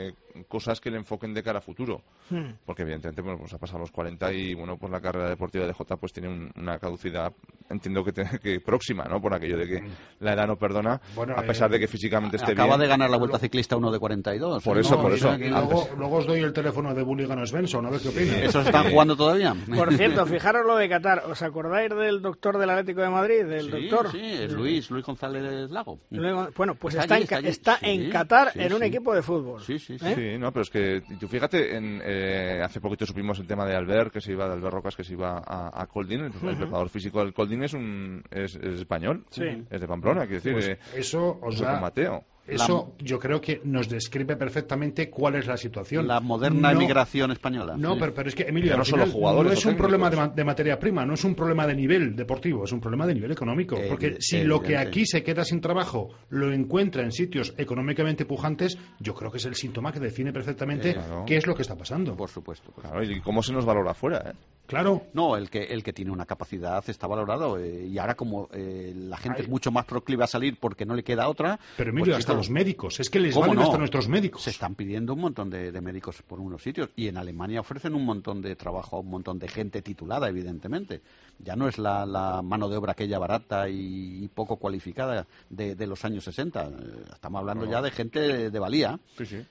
[SPEAKER 5] cosas que le enfoquen de cara a futuro. Porque evidentemente, bueno, pues ha pasado los 40 y bueno, pues la carrera deportiva de Jota pues tiene una caducidad, entiendo que próxima, ¿no? Por aquello de que la edad no perdona,
[SPEAKER 4] Bueno,
[SPEAKER 5] a pesar de que físicamente esté
[SPEAKER 6] Acaba
[SPEAKER 5] bien.
[SPEAKER 6] de ganar la Vuelta Ciclista uno de 42.
[SPEAKER 5] Por
[SPEAKER 6] ¿eh?
[SPEAKER 5] eso,
[SPEAKER 6] No,
[SPEAKER 5] por eso.
[SPEAKER 6] mira que-
[SPEAKER 4] Luego os doy el teléfono de Bulligan Svensson, a ver qué opina.
[SPEAKER 6] ¿Esos están jugando todavía?
[SPEAKER 3] Por cierto, fijaros lo de Qatar. ¿Os acordáis del doctor del Atlético de Madrid? Del
[SPEAKER 6] Sí,
[SPEAKER 3] doctor.
[SPEAKER 6] sí, es Luis González Lago.
[SPEAKER 3] Luego, bueno, pues
[SPEAKER 6] Está
[SPEAKER 3] está,
[SPEAKER 6] allí,
[SPEAKER 3] está
[SPEAKER 6] sí,
[SPEAKER 3] en Qatar
[SPEAKER 6] sí,
[SPEAKER 3] en un
[SPEAKER 6] sí.
[SPEAKER 3] equipo de fútbol.
[SPEAKER 6] Sí, sí, sí.
[SPEAKER 3] ¿Eh?
[SPEAKER 5] Sí, no, pero es que tú fíjate, hace poquito supimos el tema de Albert, de Albert Rocas, que se iba a Coldin. El preparador físico del Coldin es español,
[SPEAKER 3] Sí.
[SPEAKER 5] es de Pamplona, quiero decir,
[SPEAKER 4] Pues eso os
[SPEAKER 5] junto
[SPEAKER 4] da...
[SPEAKER 5] con Mateo.
[SPEAKER 4] Eso yo creo que nos describe perfectamente cuál es la situación.
[SPEAKER 6] La moderna
[SPEAKER 4] No-
[SPEAKER 6] emigración española.
[SPEAKER 4] No,
[SPEAKER 6] Sí.
[SPEAKER 4] pero es que, Emilio,
[SPEAKER 5] Ya no
[SPEAKER 4] al
[SPEAKER 5] solo
[SPEAKER 4] final
[SPEAKER 5] jugadores
[SPEAKER 4] no es
[SPEAKER 5] o
[SPEAKER 4] un problema
[SPEAKER 5] técnicos.
[SPEAKER 4] de materia prima, no es un problema de nivel deportivo, es un problema de nivel económico. Porque si lo que
[SPEAKER 6] Evidente.
[SPEAKER 4] aquí se queda sin trabajo lo encuentra en sitios económicamente pujantes, yo creo que es el síntoma que define perfectamente
[SPEAKER 5] Claro.
[SPEAKER 4] qué es lo que está pasando.
[SPEAKER 6] Por supuesto.
[SPEAKER 5] Claro, y cómo se nos valora afuera, ¿eh?
[SPEAKER 4] Claro.
[SPEAKER 6] No, el que tiene una capacidad está valorado. Y ahora como la gente
[SPEAKER 4] Ay.
[SPEAKER 6] es mucho más proclive a salir porque no le queda otra...
[SPEAKER 4] Pero Emilio,
[SPEAKER 6] pues,
[SPEAKER 4] hasta
[SPEAKER 6] chico,
[SPEAKER 4] los médicos, es que les
[SPEAKER 6] ¿cómo
[SPEAKER 4] valen
[SPEAKER 6] no?
[SPEAKER 4] hasta nuestros médicos.
[SPEAKER 6] Se están pidiendo un montón de médicos por unos sitios y en Alemania ofrecen un montón de trabajo a un montón de gente titulada, evidentemente. Ya no es la mano de obra aquella barata y poco cualificada de los años 60. Estamos hablando ya de gente de valía.
[SPEAKER 5] Sí, sí.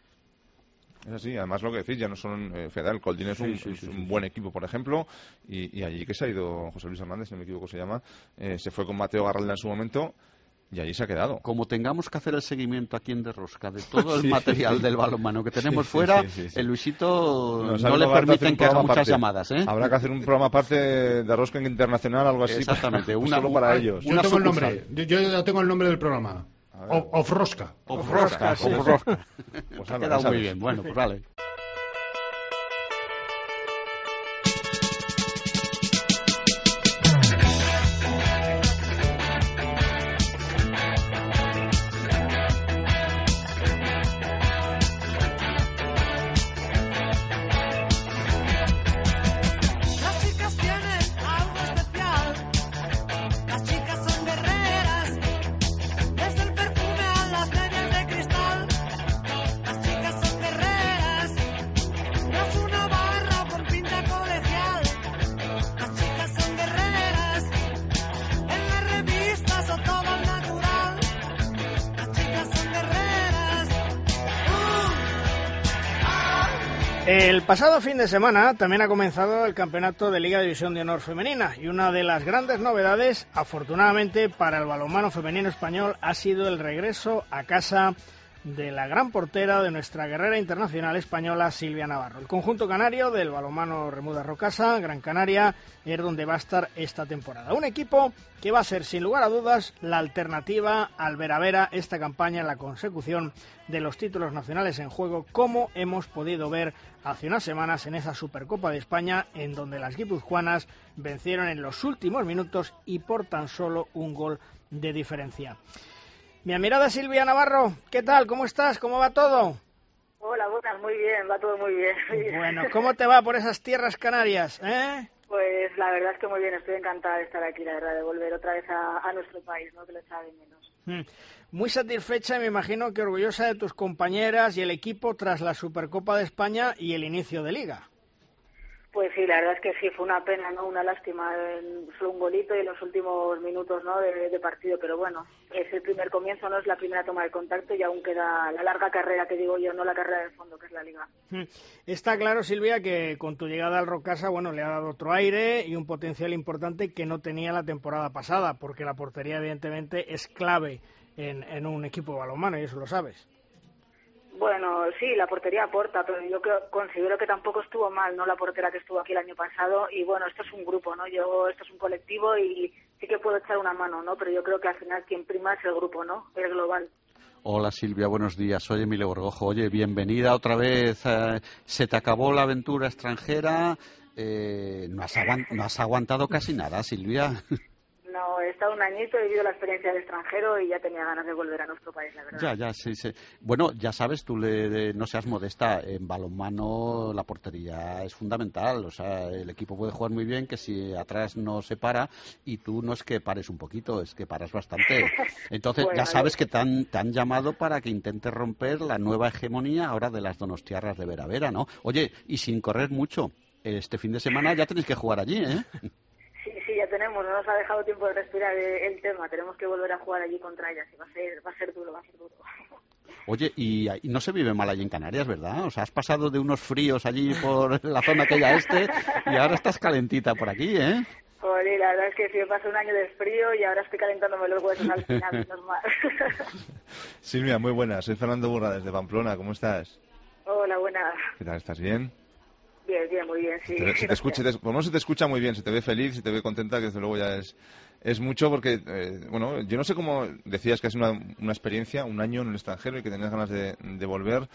[SPEAKER 5] Es así, además lo que decís, ya no son Fedal, Coldin es un buen equipo, por ejemplo, y allí que se ha ido José Luis Hernández, si no me equivoco se llama, se fue con Mateo Garralda en su momento y allí se ha quedado.
[SPEAKER 6] Como tengamos que hacer el seguimiento aquí en De Rosca de todo el
[SPEAKER 5] Sí.
[SPEAKER 6] material del balonmano que tenemos
[SPEAKER 5] Sí,
[SPEAKER 6] fuera,
[SPEAKER 5] sí.
[SPEAKER 6] el Luisito
[SPEAKER 5] Nos
[SPEAKER 6] no
[SPEAKER 5] habrá
[SPEAKER 6] le
[SPEAKER 5] que hacer
[SPEAKER 6] permiten
[SPEAKER 5] un
[SPEAKER 6] que haga
[SPEAKER 5] programa
[SPEAKER 6] muchas
[SPEAKER 5] aparte.
[SPEAKER 6] llamadas, ¿eh?
[SPEAKER 5] Habrá que hacer un programa aparte de Rosca Internacional, algo así.
[SPEAKER 6] Exactamente,
[SPEAKER 5] solo para ellos.
[SPEAKER 4] Yo
[SPEAKER 6] Una
[SPEAKER 4] tengo el
[SPEAKER 6] sucursal.
[SPEAKER 4] nombre, yo ya tengo el nombre del programa.
[SPEAKER 5] A ver.
[SPEAKER 4] Ofrosca.
[SPEAKER 3] Rosca, sí.
[SPEAKER 6] Ofrosca.
[SPEAKER 5] Pues
[SPEAKER 6] Ha
[SPEAKER 5] anda,
[SPEAKER 6] quedado
[SPEAKER 5] ya
[SPEAKER 6] muy
[SPEAKER 5] sabes.
[SPEAKER 6] bien. Bueno, pues vale.
[SPEAKER 1] Las chicas tienen algo especial. Las chicas son guerreras. Desde el perfume a las medias de cristal. Las chicas son guerreras. No es una barra con pinta colegial. Las chicas son guerreras. En las revistas o todo al natural. Las chicas son guerreras.
[SPEAKER 3] El pasado fin de semana también ha comenzado el campeonato de Liga División de Honor Femenina y una de las grandes novedades, afortunadamente para el balonmano femenino español, ha sido el regreso a casa de la gran portera de nuestra guerrera internacional española Silvia Navarro. El conjunto canario del balonmano Remuda Rocasa, Gran Canaria, es donde va a estar esta temporada. Un equipo que va a ser, sin lugar a dudas, la alternativa al Veravera esta campaña en la consecución de los títulos nacionales en juego, como hemos podido ver hace unas semanas en esa Supercopa de España, en donde las guipuzcoanas vencieron en los últimos minutos y por tan solo un gol de diferencia. Mi admirada Silvia Navarro, ¿qué tal? ¿Cómo estás? ¿Cómo va todo?
[SPEAKER 7] Hola, buenas, muy bien, va todo muy bien.
[SPEAKER 3] Bueno, ¿cómo te va por esas tierras canarias,
[SPEAKER 7] Pues la verdad es que muy bien, estoy encantada de estar aquí, la verdad, de volver otra vez a nuestro país, ¿no? Que lo echaba de menos.
[SPEAKER 3] Muy satisfecha, me imagino que orgullosa de tus compañeras y el equipo tras la Supercopa de España y el inicio de Liga.
[SPEAKER 7] Pues sí, la verdad es que sí, fue una pena, ¿no? Una lástima, solo un golito y en los últimos minutos, ¿no? de partido, pero bueno, es el primer comienzo, no es la primera toma de contacto y aún queda la larga carrera que digo yo, no la carrera de fondo, que es la Liga.
[SPEAKER 3] Está claro, Silvia, que con tu llegada al Rocasa, bueno, le ha dado otro aire y un potencial importante que no tenía la temporada pasada, porque la portería, evidentemente, es clave en un equipo de balonmano, y eso lo sabes.
[SPEAKER 7] Bueno, sí, la portería aporta, pero yo considero que tampoco estuvo mal, ¿no? La portera que estuvo aquí el año pasado, y bueno, esto es un grupo, ¿no? Esto es un colectivo y sí que puedo echar una mano, ¿no? Pero yo creo que al final quien prima es el grupo, ¿no? El global.
[SPEAKER 6] Hola Silvia, buenos días. Soy Emilio Borgojo. Oye, bienvenida otra vez. Se te acabó la aventura extranjera. No has aguantado casi nada, Silvia.
[SPEAKER 7] No, he estado un añito, he vivido la experiencia del extranjero y ya tenía ganas de volver a nuestro país, la verdad.
[SPEAKER 6] Ya, sí. Bueno, ya sabes, tú no seas modesta. En balonmano la portería es fundamental. O sea, el equipo puede jugar muy bien, que si atrás no se para, y tú no es que pares un poquito, es que paras bastante. Entonces, bueno, ya sabes que te han llamado para que intentes romper la nueva hegemonía ahora de las donostiarras de Veravera, ¿no? Oye, y sin correr mucho, este fin de semana ya tenéis que jugar allí, ¿eh?
[SPEAKER 7] Sí, ya tenemos, no nos ha dejado tiempo de respirar el tema, tenemos que volver a jugar allí contra ellas y va a ser duro.
[SPEAKER 6] Oye, y no se vive mal allí en Canarias, ¿verdad? O sea, has pasado de unos fríos allí por la zona aquella y ahora estás calentita por aquí, ¿eh?
[SPEAKER 7] Joder, la verdad es que sí, me pasé un año de frío y ahora estoy calentándome los huesos al final, normal.
[SPEAKER 5] Silvia, muy buenas, soy Fernando Burra desde Pamplona, ¿cómo estás?
[SPEAKER 7] Hola, buenas.
[SPEAKER 5] ¿Qué tal, estás bien?
[SPEAKER 7] Bien, muy bien, sí.
[SPEAKER 5] Por lo menos se te escucha muy bien, se te ve feliz, se te ve contenta, que desde luego ya es mucho, porque, bueno, yo no sé cómo decías que es una experiencia, un año en el extranjero y que tenías ganas de volver.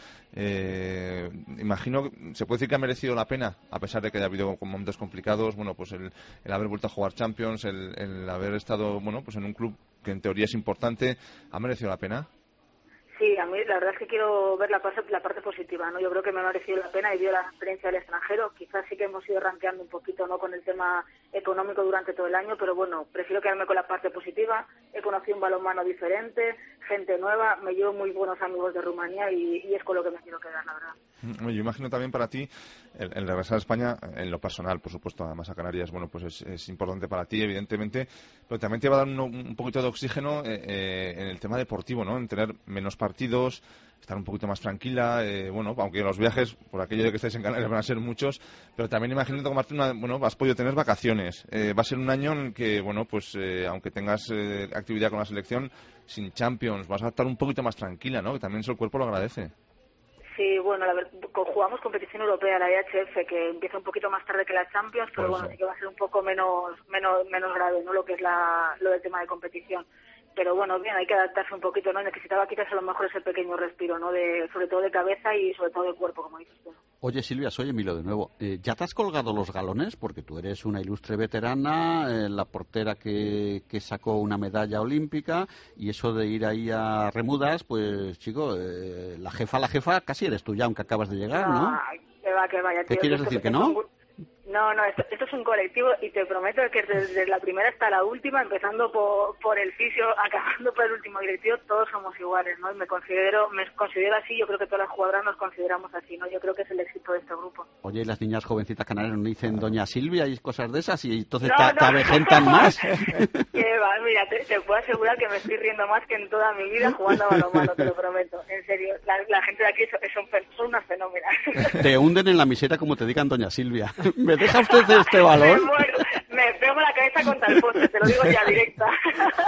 [SPEAKER 5] Imagino, se puede decir que ha merecido la pena, a pesar de que haya habido momentos complicados, bueno, pues el haber vuelto a jugar Champions, el haber estado, bueno, pues en un club que en teoría es importante, ¿ha merecido la pena?
[SPEAKER 7] Sí, a mí la verdad es que quiero ver la parte positiva, ¿no? Yo creo que me ha merecido la pena y vio la experiencia del extranjero. Quizás sí que hemos ido rankeando un poquito, ¿no? Con el tema económico durante todo el año, pero bueno, prefiero quedarme con la parte positiva. He conocido un balonmano diferente, gente nueva, me llevo muy buenos amigos de Rumanía y es con lo que me quiero quedar, la verdad.
[SPEAKER 5] Yo imagino también para ti el regresar a España, en lo personal, por supuesto, además a Canarias, bueno, pues es importante para ti, evidentemente, pero también te va a dar un poquito de oxígeno en el tema deportivo, ¿no? En tener menos partidos, estar un poquito más tranquila, bueno, aunque los viajes, por aquello de que estáis en Canarias, van a ser muchos, pero también imagino tomarte bueno, has podido tener vacaciones. Va a ser un año en que, bueno, pues aunque tengas actividad con la selección, sin Champions, vas a estar un poquito más tranquila, ¿no? Que también eso el cuerpo lo agradece.
[SPEAKER 7] Sí, bueno, jugamos competición europea, la IHF, que empieza un poquito más tarde que la Champions, pero bueno, sí que va a ser un poco menos grave, ¿no? Lo que es lo del tema de competición. Pero bueno, bien, hay que adaptarse un poquito, ¿no? Necesitaba quizás a lo mejor ese pequeño respiro, ¿no? Sobre todo de cabeza y sobre todo de cuerpo, como dices tú.
[SPEAKER 6] Oye, Silvia, soy Emilio de nuevo. ¿Ya te has colgado los galones? Porque tú eres una ilustre veterana, la portera que sacó una medalla olímpica, y eso de ir ahí a Remudas, pues, chico, la jefa casi eres tú ya, aunque acabas de llegar, ¿no?
[SPEAKER 7] Que vaya.
[SPEAKER 6] ¿Qué quieres decir, que no?
[SPEAKER 7] No, esto es un colectivo y te prometo que desde la primera hasta la última, empezando por el fisio, acabando por el último directivo, todos somos iguales, ¿no? Y me considero así, yo creo que todas las jugadoras nos consideramos así, ¿no? Yo creo que es el éxito de este grupo.
[SPEAKER 6] Oye, ¿y las niñas jovencitas canarias no dicen Doña Silvia y cosas de esas? Y entonces te avejentan más.
[SPEAKER 7] Que va, mira, te puedo asegurar que me estoy riendo más que en toda mi vida jugando a balonmano, te lo prometo. En serio, la gente de aquí son unas fenómenas.
[SPEAKER 6] Te hunden en la miseria como te digan Doña Silvia. ¿Me deja usted este balón?
[SPEAKER 7] Me pego la cabeza contra el poste, te lo digo ya directa.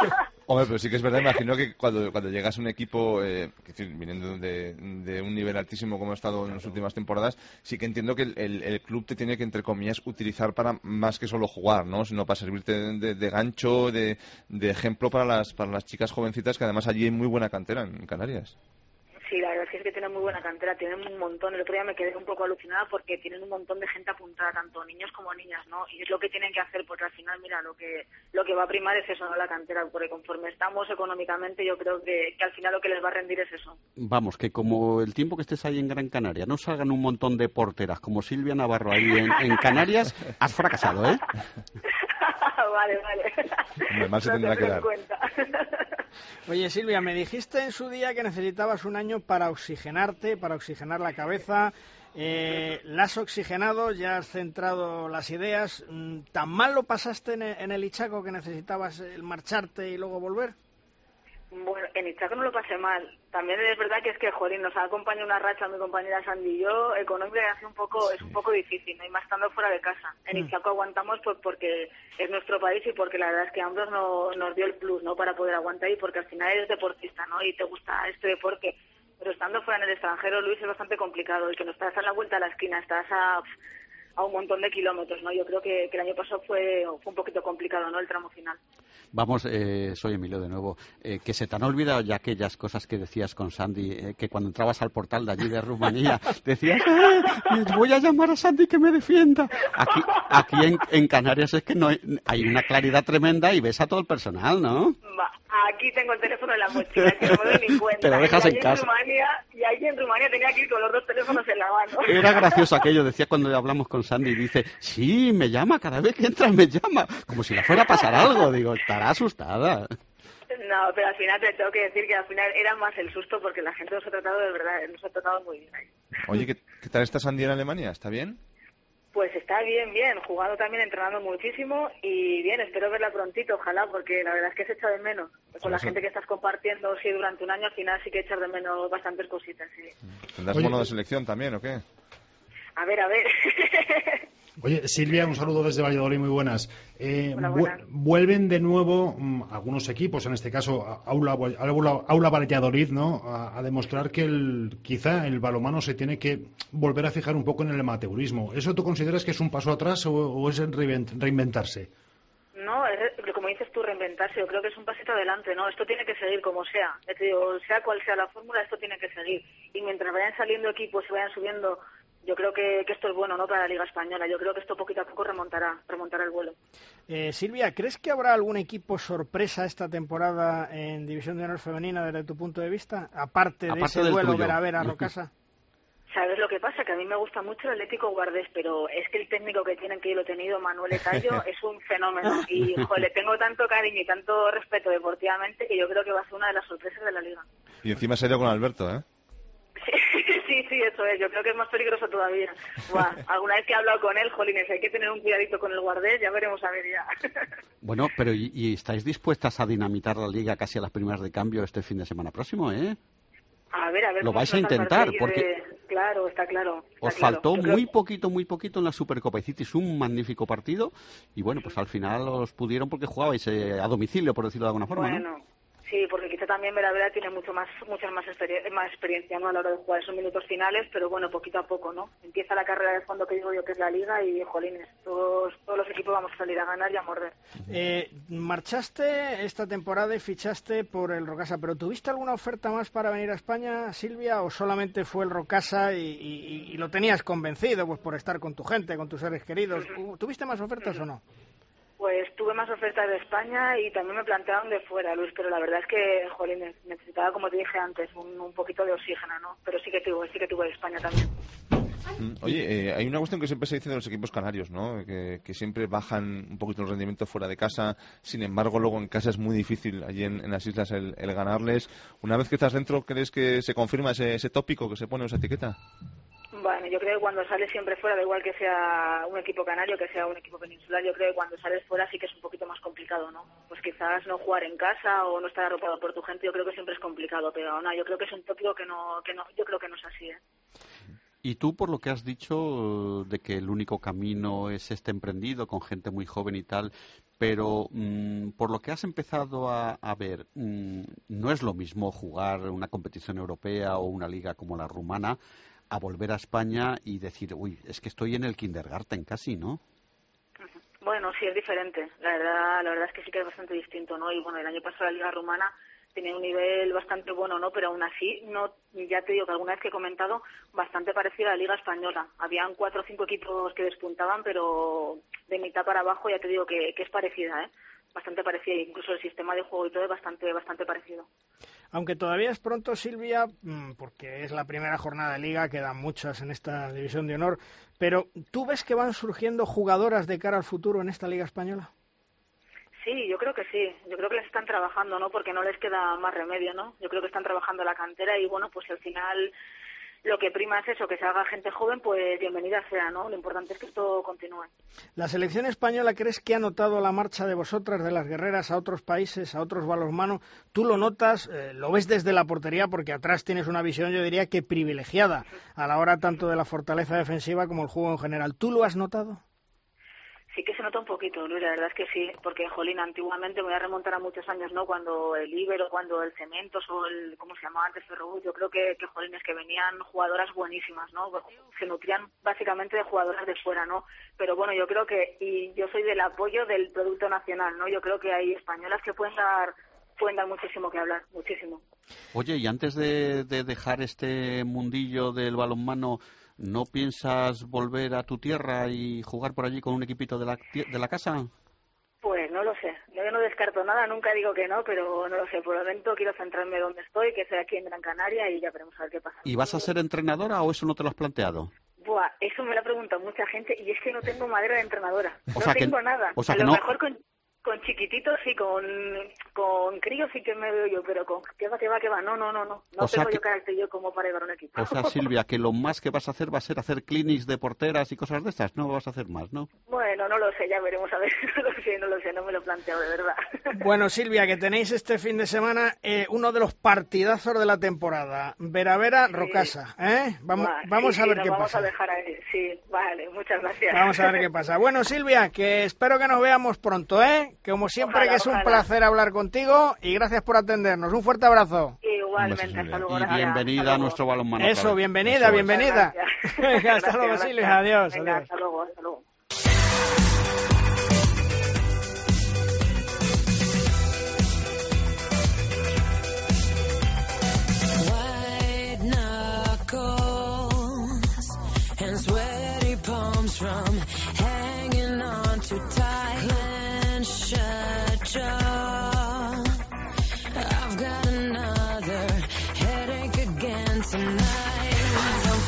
[SPEAKER 5] Hombre, pero sí que es verdad, imagino que cuando llegas a un equipo, viniendo de un nivel altísimo como ha estado en las últimas temporadas, sí que entiendo que el club te tiene que, entre comillas, utilizar para más que solo jugar, ¿no? Sino para servirte de gancho, de ejemplo para las chicas jovencitas, que además allí hay muy buena cantera en Canarias.
[SPEAKER 7] Sí, la verdad es que tienen muy buena cantera, tienen un montón. El otro día me quedé un poco alucinada porque tienen un montón de gente apuntada, tanto niños como niñas, ¿no? Y es lo que tienen que hacer, porque al final, mira, lo que va a primar es eso, ¿no? La cantera, porque conforme estamos económicamente, yo creo que al final lo que les va a rendir es eso.
[SPEAKER 6] Vamos, que como el tiempo que estés ahí en Gran Canaria no salgan un montón de porteras como Silvia Navarro ahí en Canarias, has fracasado, ¿eh?
[SPEAKER 7] Vale.
[SPEAKER 5] Mal se tendrá que dar.
[SPEAKER 3] Oye, Silvia, me dijiste en su día que necesitabas un año para oxigenarte, para oxigenar la cabeza. La has oxigenado, ya has centrado las ideas. ¿Tan mal lo pasaste en el Ichaco que necesitabas el marcharte y luego volver?
[SPEAKER 7] Bueno, en Ichaco no lo pasé mal. También es verdad que jolín, nos ha acompañado una racha mi compañera Sandy y yo, económica es un poco difícil, ¿no? Y más estando fuera de casa. En Ichaco aguantamos pues porque es nuestro país y porque la verdad es que Ambros nos dio el plus, ¿no? Para poder aguantar y porque al final eres deportista, ¿no? Y te gusta este deporte. Pero estando fuera en el extranjero, Luis, es bastante complicado. Y que no estás a la vuelta a la esquina, estás a un montón de kilómetros, ¿no? Yo creo que el año pasado fue un poquito complicado, ¿no? El tramo final.
[SPEAKER 6] Vamos, soy Emilio de nuevo. Que se te han olvidado ya aquellas cosas que decías con Sandy, que cuando entrabas al portal de allí de Rumanía, decías, voy a llamar a Sandy que me defienda. Aquí en Canarias es que no hay una claridad tremenda y ves a todo el personal, ¿no?
[SPEAKER 7] Aquí tengo el teléfono en la mochila, que no me doy ni cuenta.
[SPEAKER 6] Te lo dejas en casa.
[SPEAKER 7] Y allí en Rumanía tenía que ir con los dos teléfonos en la mano.
[SPEAKER 6] Era gracioso aquello, decía cuando hablamos con Sandy, dice, sí, me llama, cada vez que entra me llama, como si le fuera a pasar algo, digo, estará asustada.
[SPEAKER 7] No, pero al final te tengo que decir que al final era más el susto porque la gente nos ha tratado de verdad, nos ha tratado muy bien ahí.
[SPEAKER 5] Oye, ¿qué tal está Sandy en Alemania? ¿Está bien?
[SPEAKER 7] Pues está bien, jugando también, entrenando muchísimo y bien, espero verla prontito, ojalá, porque la verdad es que se echa de menos. Con la gente que estás compartiendo, sí, durante un año, al final sí que echas de menos bastantes cositas, sí.
[SPEAKER 5] ¿Tendrás mono de selección también o qué?
[SPEAKER 7] A ver.
[SPEAKER 4] Oye, Silvia, un saludo desde Valladolid, muy buenas.
[SPEAKER 7] Buenas.
[SPEAKER 4] Vuelven de nuevo algunos equipos, en este caso Aula Valladolid, ¿no? A demostrar que quizá el balonmano se tiene que volver a fijar un poco en el amateurismo. ¿Eso tú consideras que es un paso atrás o es reinventarse?
[SPEAKER 7] No, como dices tú, reinventarse. Yo creo que es un pasito adelante, ¿no? Esto tiene que seguir como sea. Es decir, sea cual sea la fórmula, esto tiene que seguir. Y mientras vayan saliendo equipos y vayan subiendo, yo creo que esto es bueno, ¿no? Para la Liga Española. Yo creo que esto poquito a poco remontará el vuelo.
[SPEAKER 3] Silvia, ¿crees que habrá algún equipo sorpresa esta temporada en División de Honor Femenina desde tu punto de vista? Aparte de ese duelo Vera Rocasa.
[SPEAKER 7] ¿Sabes lo que pasa? Que a mí me gusta mucho el Atlético Guardés, pero es que el técnico que tienen, que yo lo he tenido, Manuel Etallo, es un fenómeno. Y, le tengo tanto cariño y tanto respeto deportivamente que yo creo que va a ser una de las sorpresas de la Liga.
[SPEAKER 5] Y encima se ha ido con Alberto, ¿eh?
[SPEAKER 7] Sí, eso es. Yo creo que es más peligroso todavía. Buah, alguna vez que he hablado con él, jolines, hay que tener un cuidadito con el Guardés, ya veremos a ver ya.
[SPEAKER 6] Bueno, pero ¿y estáis dispuestas a dinamitar la Liga casi a las primeras de cambio este fin de semana próximo, eh?
[SPEAKER 7] A ver.
[SPEAKER 6] Lo vais a intentar, porque...
[SPEAKER 7] Claro, está claro.
[SPEAKER 6] Os faltó muy poquito en la Supercopa. Hicisteis un magnífico partido y bueno, pues al final os pudieron porque jugabais a domicilio, por decirlo de alguna forma,
[SPEAKER 7] bueno,
[SPEAKER 6] ¿no?
[SPEAKER 7] Sí, porque quizá también Vera tiene mucha más experiencia, ¿no? A la hora de jugar esos minutos finales, pero bueno, poquito a poco, ¿no? Empieza la carrera de fondo que digo yo, que es la Liga, y jolines, todos los equipos vamos a salir a ganar y a morder.
[SPEAKER 3] Marchaste esta temporada y fichaste por el Rocasa, pero ¿tuviste alguna oferta más para venir a España, Silvia, o solamente fue el Rocasa y lo tenías convencido pues por estar con tu gente, con tus seres queridos? ¿Tuviste más ofertas o no?
[SPEAKER 7] Pues tuve más ofertas de España y también me plantearon de fuera, Luis, pero la verdad es que, jolín, necesitaba, como te dije antes, un poquito de oxígeno, ¿no? Pero sí que tuve de España también.
[SPEAKER 5] Oye, hay una cuestión que siempre se dice de los equipos canarios, ¿no? Que siempre bajan un poquito el rendimiento fuera de casa, sin embargo luego en casa es muy difícil allí en las islas el ganarles. Una vez que estás dentro, ¿crees que se confirma ese tópico que se pone, esa etiqueta?
[SPEAKER 7] Bueno, yo creo que cuando sales siempre fuera, da igual que sea un equipo canario, que sea un equipo peninsular, yo creo que cuando sales fuera sí que es un poquito más complicado, ¿no? Pues quizás no jugar en casa o no estar arropado por tu gente, yo creo que siempre es complicado, pero no, yo creo que es un tópico que no, yo creo que no es así, ¿eh?
[SPEAKER 6] Y tú, por lo que has dicho de que el único camino es este emprendido con gente muy joven y tal, pero por lo que has empezado a ver, no es lo mismo jugar una competición europea o una liga como la rumana a volver a España y decir, uy, es que estoy en el kindergarten casi, ¿no?
[SPEAKER 7] Bueno, sí, es diferente. La verdad es que sí que es bastante distinto, ¿no? Y bueno, el año pasado la liga rumana tenía un nivel bastante bueno, ¿no? Pero aún así, no, ya te digo que alguna vez que he comentado, bastante parecida a la liga española. Habían 4 o 5 equipos que despuntaban, pero de mitad para abajo ya te digo que es parecida, ¿eh? Bastante parecida, incluso el sistema de juego y todo es bastante parecido.
[SPEAKER 3] Aunque todavía es pronto, Silvia, porque es la primera jornada de liga, quedan muchas en esta división de honor, pero ¿tú ves que van surgiendo jugadoras de cara al futuro en esta liga española?
[SPEAKER 7] Sí, yo creo que sí. Yo creo que les están trabajando, ¿no? Porque no les queda más remedio, ¿no? Yo creo que están trabajando la cantera y, bueno, pues al final lo que prima es eso, que se haga gente joven, pues bienvenida sea, ¿no? Lo importante es que esto continúe. ¿La
[SPEAKER 3] selección española crees que ha notado la marcha de vosotras, de las guerreras, a otros países, a otros balonmano? ¿Tú lo notas? ¿Lo ves desde la portería? Porque atrás tienes una visión, yo diría que privilegiada, a la hora tanto de la fortaleza defensiva como el juego en general. ¿Tú lo has notado?
[SPEAKER 7] Sí que se nota un poquito, Luis, la verdad es que sí, porque, jolín, antiguamente me voy a remontar a muchos años, ¿no? Cuando el Ibero, cuando el Cementos o el, ¿cómo se llamaba antes? Ferrobus, yo creo que jolín, es que venían jugadoras buenísimas, ¿no? Se nutrían básicamente de jugadoras de fuera, ¿no? Pero bueno, yo creo que, y yo soy del apoyo del producto nacional, ¿no? Yo creo que hay españolas que pueden dar muchísimo que hablar, muchísimo.
[SPEAKER 6] Oye, y antes de dejar este mundillo del balonmano, ¿no piensas volver a tu tierra y jugar por allí con un equipito de la casa?
[SPEAKER 7] Pues no lo sé. Yo no descarto nada, nunca digo que no, pero no lo sé. Por el momento quiero centrarme donde estoy, que sea aquí en Gran Canaria, y ya veremos a ver qué pasa.
[SPEAKER 6] ¿Y vas a ser entrenadora o eso no te lo has planteado?
[SPEAKER 7] Buah, eso me lo ha preguntado mucha gente y es que no tengo madera de entrenadora. No tengo nada.
[SPEAKER 6] O sea,
[SPEAKER 7] a
[SPEAKER 6] lo
[SPEAKER 7] mejor con chiquititos sí, con críos sí que me veo yo, pero con que va. No tengo yo carácter yo como para llevar un equipo.
[SPEAKER 6] O sea, Silvia, que lo más que vas a hacer va a ser hacer clinics de porteras y cosas de estas, no vas a hacer más, ¿no?
[SPEAKER 7] Bueno, no lo sé, ya veremos a ver, no lo sé, no me lo planteo de verdad.
[SPEAKER 3] Bueno, Silvia, que tenéis este fin de semana uno de los partidazos de la temporada, Vera
[SPEAKER 7] sí.
[SPEAKER 3] Rocasa, ¿eh? Vamos a ver qué pasa.
[SPEAKER 7] Vamos a dejar ahí, sí, vale, muchas gracias.
[SPEAKER 3] Vamos a ver qué pasa. Bueno, Silvia, que espero que nos veamos pronto, ¿eh? Como siempre, ojalá, que es un placer hablar contigo y gracias por atendernos. Un fuerte abrazo.
[SPEAKER 7] Igualmente, hasta luego.
[SPEAKER 6] Y bienvenida a nuestro balonmano.
[SPEAKER 3] Eso, bienvenida. Venga, hasta luego, Silvia. Adiós.
[SPEAKER 7] Venga, hasta luego.
[SPEAKER 8] White knuckles and sweaty palms from hanging on too tight. Shut jaw. I've got another headache again tonight. Eyes on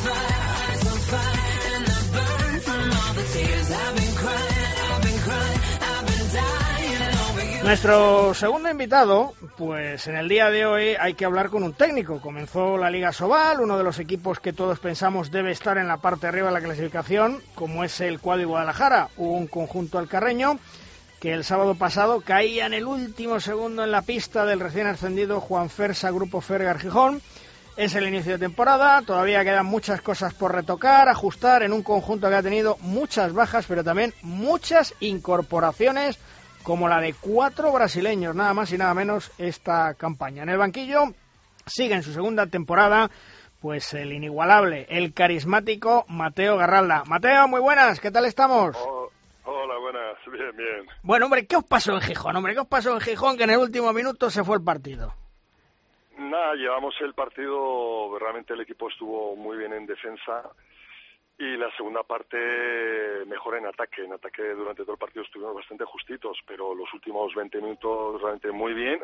[SPEAKER 8] fire, and I burn from all the tears I've been crying, I've been dying over you.
[SPEAKER 3] Nuestro segundo invitado, pues en el día de hoy hay que hablar con un técnico. Comenzó la Liga Asobal, uno de los equipos que todos pensamos debe estar en la parte de arriba de la clasificación, como es el Cuadri Guadalajara, un conjunto alcarreño que el sábado pasado caía en el último segundo en la pista del recién ascendido Juan Fersa Grupo Fergar Gijón. Es el inicio de temporada, todavía quedan muchas cosas por retocar, ajustar en un conjunto que ha tenido muchas bajas, pero también muchas incorporaciones, como la de 4 brasileños, nada más y nada menos, esta campaña. En el banquillo sigue en su segunda temporada, pues el inigualable, el carismático Mateo Garralda. Mateo, muy buenas, ¿qué tal estamos?
[SPEAKER 9] Hola, buenas, bien.
[SPEAKER 3] Bueno, hombre, ¿qué os pasó en Gijón? Que en el último minuto se fue el partido.
[SPEAKER 9] Nada, llevamos el partido, realmente el equipo estuvo muy bien en defensa y la segunda parte mejor en ataque. En ataque durante todo el partido estuvimos bastante justitos, pero los últimos 20 minutos realmente muy bien.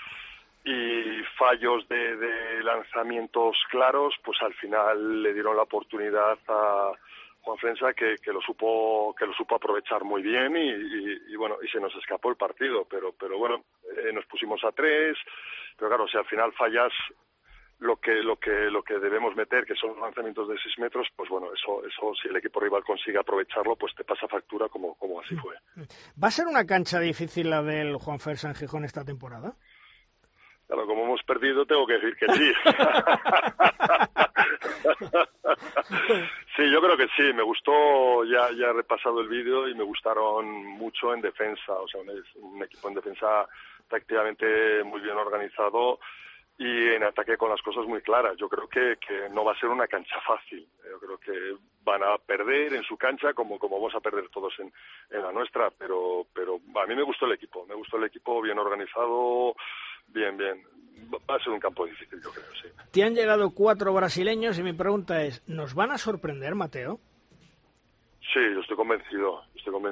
[SPEAKER 9] Y fallos de lanzamientos claros, pues al final le dieron la oportunidad a Juan Fersa que lo supo aprovechar muy bien y bueno, y se nos escapó el partido, pero bueno, nos pusimos a 3, pero claro, si al final fallas lo que debemos meter, que son los lanzamientos de 6 metros, pues bueno, eso si el equipo rival consigue aprovecharlo, pues te pasa factura como así fue.
[SPEAKER 3] ¿Va a ser una cancha difícil la del Juan Fersa en Gijón esta temporada?
[SPEAKER 9] Claro, como hemos perdido, tengo que decir que sí. Sí, yo creo que sí, me gustó, ya he repasado el vídeo y me gustaron mucho en defensa, o sea, un equipo en defensa tácticamente muy bien organizado y en ataque con las cosas muy claras. Yo creo que no va a ser una cancha fácil, yo creo que van a perder en su cancha como vamos a perder todos en la nuestra, pero a mí me gustó el equipo bien organizado, bien. Va a ser un campo difícil, yo creo, sí.
[SPEAKER 3] Te han llegado 4 brasileños y mi pregunta es, ¿nos van a sorprender, Mateo?
[SPEAKER 9] Sí, yo estoy convencido.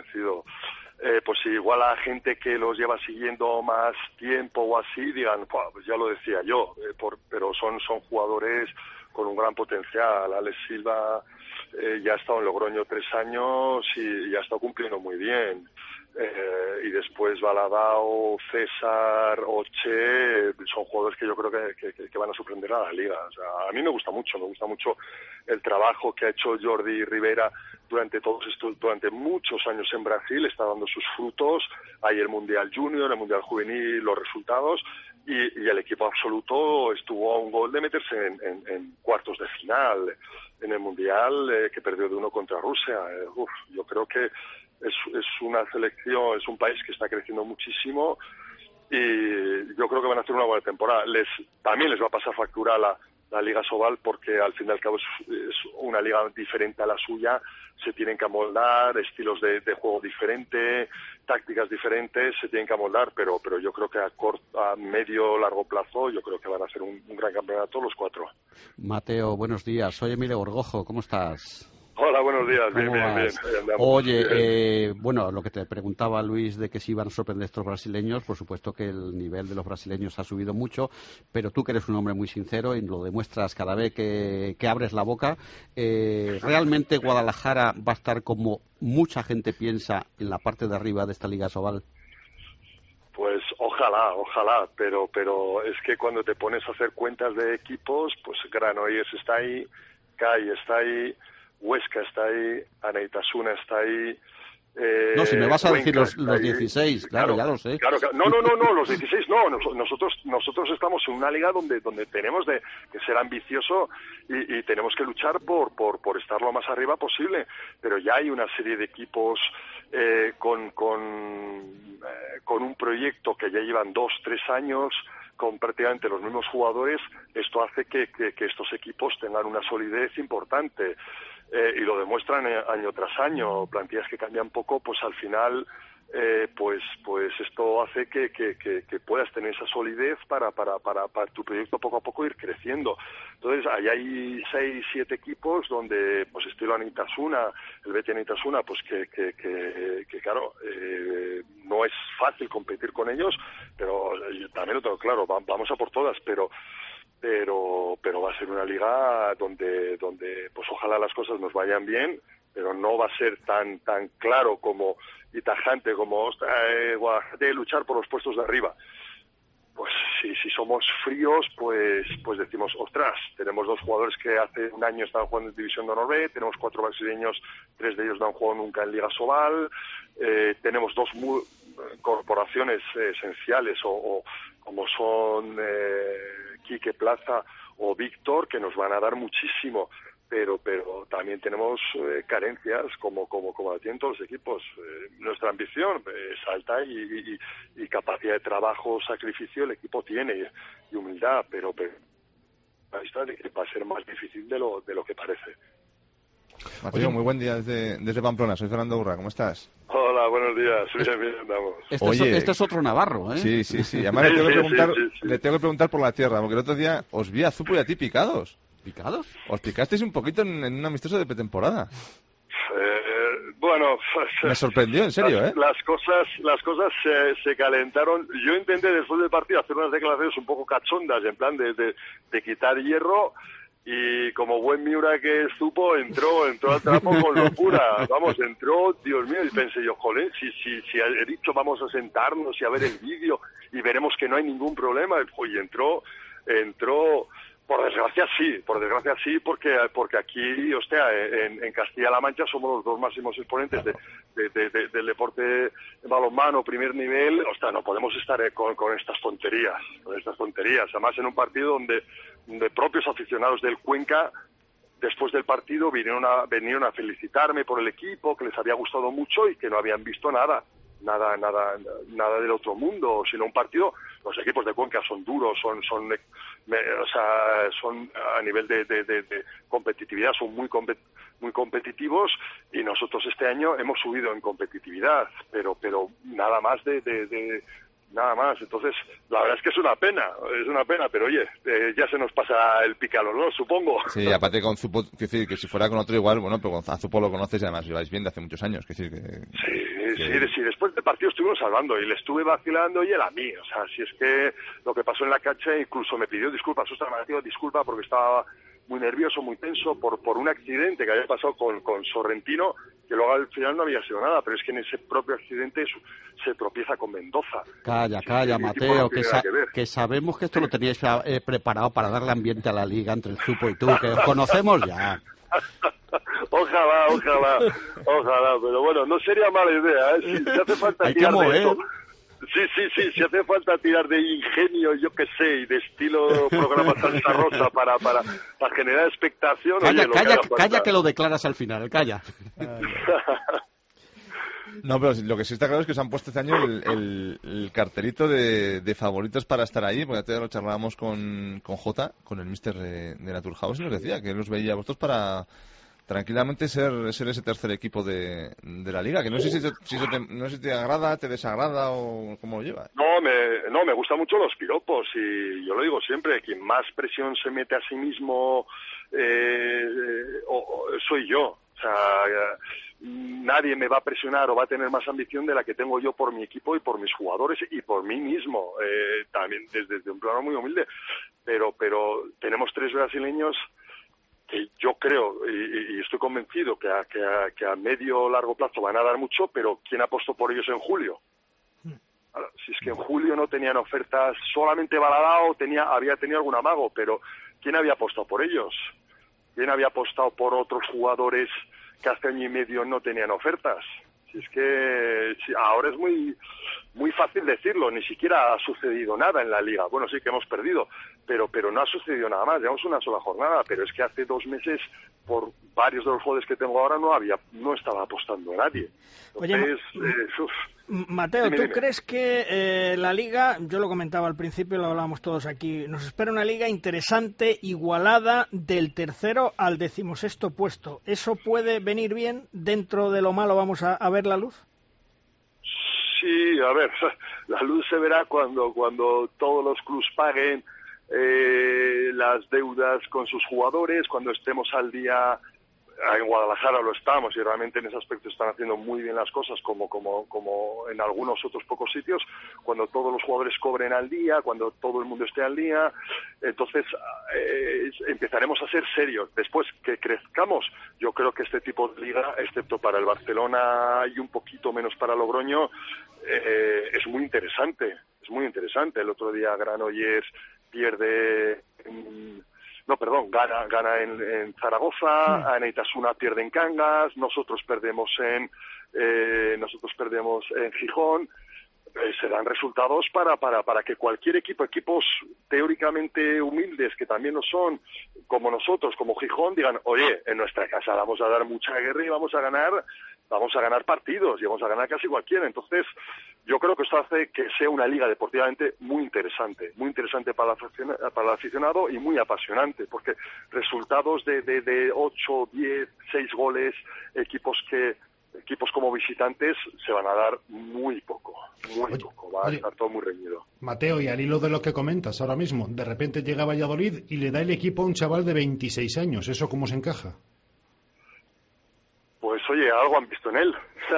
[SPEAKER 9] Pues si igual a gente que los lleva siguiendo más tiempo o así, digan, pues ya lo decía yo, pero son jugadores con un gran potencial. Alex Silva ya ha estado en Logroño 3 años y ha estado cumpliendo muy bien. Y después Baladao, César, Oche, son jugadores que yo creo que van a sorprender a la liga. O sea, a mí me gusta mucho el trabajo que ha hecho Jordi Rivera durante muchos años en Brasil, está dando sus frutos. Hay el Mundial Junior, el Mundial Juvenil, los resultados, y el equipo absoluto estuvo a un gol de meterse en cuartos de final en el Mundial, que perdió de 1 contra Rusia. Yo creo que es una selección, es un país que está creciendo muchísimo y yo creo que van a hacer una buena temporada. También les va a pasar factura la Liga Sobal porque al fin y al cabo es una liga diferente a la suya, se tienen que amoldar, estilos de juego diferentes, tácticas diferentes, se tienen que amoldar, pero yo creo que a medio largo plazo yo creo que van a hacer un gran campeonato los 4.
[SPEAKER 6] Mateo, buenos días, soy Emilio Gorgojo, ¿cómo estás?
[SPEAKER 9] Hola, buenos días. Bien.
[SPEAKER 6] Oye, bueno, lo que te preguntaba Luis de que si iban a sorprender estos brasileños, por supuesto que el nivel de los brasileños ha subido mucho, pero tú que eres un hombre muy sincero y lo demuestras cada vez que abres la boca, ¿realmente Guadalajara va a estar como mucha gente piensa en la parte de arriba de esta Liga Sobal?
[SPEAKER 9] Pues ojalá, pero es que cuando te pones a hacer cuentas de equipos, pues Granollers está ahí, CAI está ahí, Huesca está ahí, Anaitasuna está ahí.
[SPEAKER 6] No, si me vas a
[SPEAKER 9] Cuenca
[SPEAKER 6] decir los 16, claro, ya lo sé.
[SPEAKER 9] Claro. No, los 16 no. Nosotros estamos en una liga donde tenemos que ser ambicioso y tenemos que luchar por estar lo más arriba posible. Pero ya hay una serie de equipos con un proyecto que ya llevan 2-3 años, con prácticamente los mismos jugadores. Esto hace que estos equipos tengan una solidez importante. Y lo demuestran año tras año, plantillas que cambian poco, pues al final pues esto hace que puedas tener esa solidez para tu proyecto poco a poco ir creciendo. Entonces ahí hay 6-7 equipos donde pues estilo Anaitasuna, el Betis Anaitasuna, pues que claro, no es fácil competir con ellos, pero también lo tengo claro, vamos a por todas, pero va a ser una liga donde pues ojalá las cosas nos vayan bien, pero no va a ser tan claro como y tajante como de luchar por los puestos de arriba. Pues si somos fríos, pues decimos, ostras, tenemos 2 jugadores que hace un año estaban jugando en División de Honor B, tenemos 4 brasileños, 3 de ellos no han jugado nunca en Liga Sobal, tenemos 2 corporaciones esenciales o como son Quique Plaza o Víctor, que nos van a dar muchísimo, pero también tenemos carencias como la tienen todos los equipos. Nuestra ambición es alta y capacidad de trabajo, sacrificio el equipo tiene y humildad, pero va a ser más difícil de lo que parece.
[SPEAKER 5] Mateo, muy buen día desde Pamplona. Soy Fernando Urra, ¿cómo estás?
[SPEAKER 9] Hola, buenos días. Bien, andamos.
[SPEAKER 6] Este es otro navarro, ¿eh?
[SPEAKER 5] Sí. Además le tengo que preguntar por la tierra, porque el otro día os vi a Zupo y a ti picados.
[SPEAKER 6] ¿Picados?
[SPEAKER 5] Os picasteis un poquito en un amistoso de pretemporada.
[SPEAKER 9] Bueno,
[SPEAKER 5] me sorprendió, en serio,
[SPEAKER 9] las cosas se calentaron. Yo intenté después del partido hacer unas declaraciones un poco cachondas, en plan de quitar hierro. Y como buen Miura que supo, entró al trapo con locura. Vamos, entró, Dios mío, y pensé yo, joder, si he dicho vamos a sentarnos y a ver el vídeo y veremos que no hay ningún problema. Y entró, por desgracia sí, porque aquí, hostia, en Castilla-La Mancha somos los 2 máximos exponentes del deporte de balonmano, primer nivel. Hostia, no podemos estar con estas tonterías, además en un partido donde propios aficionados del Cuenca después del partido vinieron a felicitarme por el equipo, que les había gustado mucho y que no habían visto nada del otro mundo, sino un partido. Los equipos de Cuenca son duros, son a nivel de competitividad, son muy competitivos, y nosotros este año hemos subido en competitividad, pero nada más nada más. Entonces, la verdad es que es una pena, pero oye, ya se nos pasa el pícaro, ¿no? Supongo.
[SPEAKER 5] Sí, aparte con Zupo, quiero decir que si fuera con otro igual, bueno, pero a Zupo lo conoces y además lleváis bien de hace muchos años, quiero decir que...
[SPEAKER 9] Sí, después del partido estuvimos hablando y le estuve vacilando y él a mí, o sea, si es que lo que pasó en la cancha, incluso me pidió disculpas, me pidió disculpas porque estaba muy nervioso, muy tenso por un accidente que había pasado con Sorrentino, que luego al final no había sido nada, pero es que en ese propio accidente se tropieza con Mendoza.
[SPEAKER 6] Calla, Mateo, que sabemos que esto lo teníais preparado para darle ambiente a la liga entre el Zupo y tú, que os conocemos ya.
[SPEAKER 9] Ojalá, pero bueno, no sería mala idea, ¿eh? Si hace falta
[SPEAKER 6] hay
[SPEAKER 9] tirar
[SPEAKER 6] que mover.
[SPEAKER 9] de esto. Sí, si hace falta tirar de ingenio, yo qué sé, y de estilo programa Salsa Rosa para generar expectación.
[SPEAKER 6] Calla que lo declaras al final, calla.
[SPEAKER 5] No, pero lo que sí está claro es que se han puesto este año el cartelito de favoritos para estar ahí, porque ya lo charlábamos con Jota, con el míster de Naturhaus, y nos decía que él los veía a vosotros para tranquilamente ser ese tercer equipo de la liga, que no sé si te agrada, te desagrada o cómo lo llevas.
[SPEAKER 9] No, me gustan mucho los piropos, y yo lo digo siempre, quien más presión se mete a sí mismo soy yo. O sea, nadie me va a presionar o va a tener más ambición de la que tengo yo por mi equipo y por mis jugadores y por mí mismo, también desde un plano muy humilde, pero tenemos 3 brasileños que yo creo y estoy convencido que a medio o largo plazo van a dar mucho, pero ¿quién apostó por ellos en julio? Ahora, si es que en julio no tenían ofertas, solamente Baladao había tenido algún amago, pero ¿quién había apostado por ellos? ¿Quién había apostado por otros jugadores que hace año y medio no tenían ofertas? Si es que ahora es muy fácil decirlo, ni siquiera ha sucedido nada en la liga. Bueno, sí que hemos perdido, pero no ha sucedido nada más, llevamos una sola jornada, pero es que hace 2 meses, por varios de los jugadores que tengo ahora, no estaba apostando a nadie. Entonces,
[SPEAKER 3] Mateo,
[SPEAKER 9] dime.
[SPEAKER 3] ¿tú crees que la liga, yo lo comentaba al principio, lo hablábamos todos aquí, nos espera una liga interesante, igualada, del tercero al 16º puesto? ¿Eso puede venir bien? ¿Dentro de lo malo vamos a ver la luz?
[SPEAKER 9] Sí, a ver, la luz se verá cuando todos los clubes paguen las deudas con sus jugadores, cuando estemos al día. En Guadalajara lo estamos y realmente en ese aspecto están haciendo muy bien las cosas, como en algunos otros pocos sitios, cuando todos los jugadores cobren al día, cuando todo el mundo esté al día, entonces empezaremos a ser serios. Después que crezcamos, yo creo que este tipo de liga, excepto para el Barcelona y un poquito menos para Logroño, es muy interesante, El otro día Granollers pierde... gana en Zaragoza, Anaitasuna pierde en Cangas, nosotros perdemos en Gijón. Se dan resultados para que cualquier equipos teóricamente humildes, que también lo son, como nosotros, como Gijón, digan, oye, en nuestra casa vamos a dar mucha guerra y vamos a ganar partidos y vamos a ganar casi cualquiera. Entonces, yo creo que esto hace que sea una liga deportivamente muy interesante para el aficionado y muy apasionante, porque resultados de 8, 10, 6 goles, equipos como visitantes se van a dar muy poco, va a estar todo muy reñido.
[SPEAKER 4] Mateo, y al hilo de lo que comentas ahora mismo, de repente llega Valladolid y le da el equipo a un chaval de 26 años, ¿eso cómo se encaja?
[SPEAKER 9] Pues oye, algo han visto en él,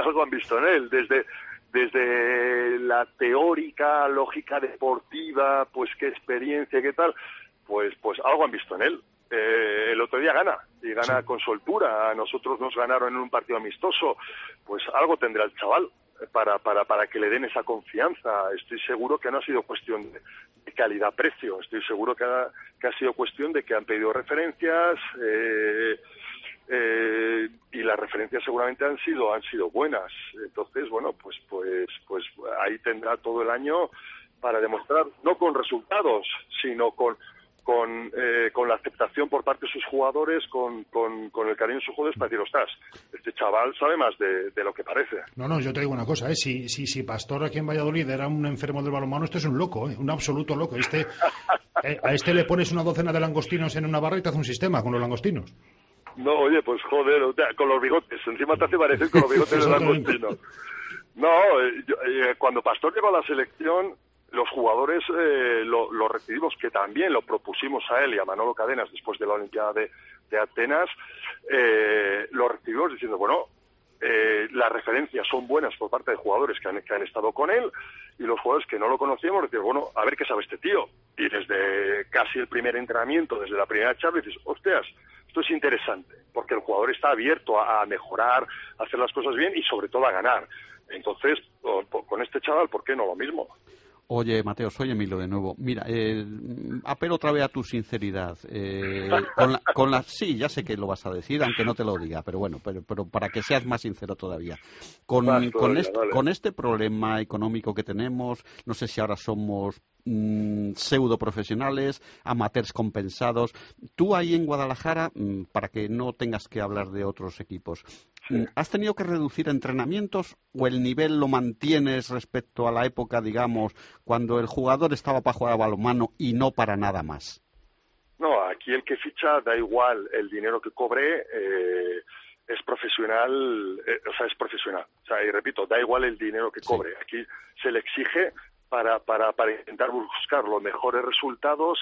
[SPEAKER 9] desde la teórica, lógica deportiva, pues qué experiencia, qué tal, pues algo han visto en él. El otro día gana sí, con soltura. A nosotros nos ganaron en un partido amistoso, pues algo tendrá el chaval para que le den esa confianza. Estoy seguro que no ha sido cuestión de calidad-precio, estoy seguro que ha sido cuestión de que han pedido referencias y las referencias seguramente han sido buenas. Entonces, bueno, pues ahí tendrá todo el año para demostrar, no con resultados, sino con con la aceptación por parte de sus jugadores, con el cariño de sus jugadores, para decir, ostras, este chaval sabe más de lo que parece.
[SPEAKER 4] No, yo te digo una cosa, si Pastor aquí en Valladolid era un enfermo del balonmano, este es un loco, un absoluto loco. A este le pones una docena de langostinos en una barra y te hace un sistema con los langostinos.
[SPEAKER 9] No, oye, pues joder, con los bigotes, encima te hace parecer con los bigotes de langostino. No, cuando Pastor llegó a la selección, los jugadores lo recibimos, que también lo propusimos a él y a Manolo Cadenas después de la Olimpiada de Atenas, lo recibimos diciendo, bueno, las referencias son buenas por parte de jugadores que han estado con él, y los jugadores que no lo conocíamos decían, bueno, a ver qué sabe este tío. Y desde casi el primer entrenamiento, desde la primera charla, dices, hostias, esto es interesante, porque el jugador está abierto a mejorar, a hacer las cosas bien y sobre todo a ganar. Entonces, con este chaval, ¿por qué no lo mismo?
[SPEAKER 6] Oye, Mateo, soy Emilio de nuevo. Mira, apelo otra vez a tu sinceridad. Sí, ya sé que lo vas a decir, aunque no te lo diga, pero bueno, pero para que seas más sincero todavía. Con este problema económico que tenemos, no sé si ahora somos pseudo profesionales, amateurs compensados. Tú ahí en Guadalajara, para que no tengas que hablar de otros equipos, ¿has tenido que reducir entrenamientos o el nivel lo mantienes respecto a la época, digamos, cuando el jugador estaba para jugar a balonmano y no para nada más?
[SPEAKER 9] No, aquí el que ficha da igual el dinero que cobre, es profesional, es profesional. O sea, y repito, da igual el dinero que cobre. Sí. Aquí se le exige para intentar buscar los mejores resultados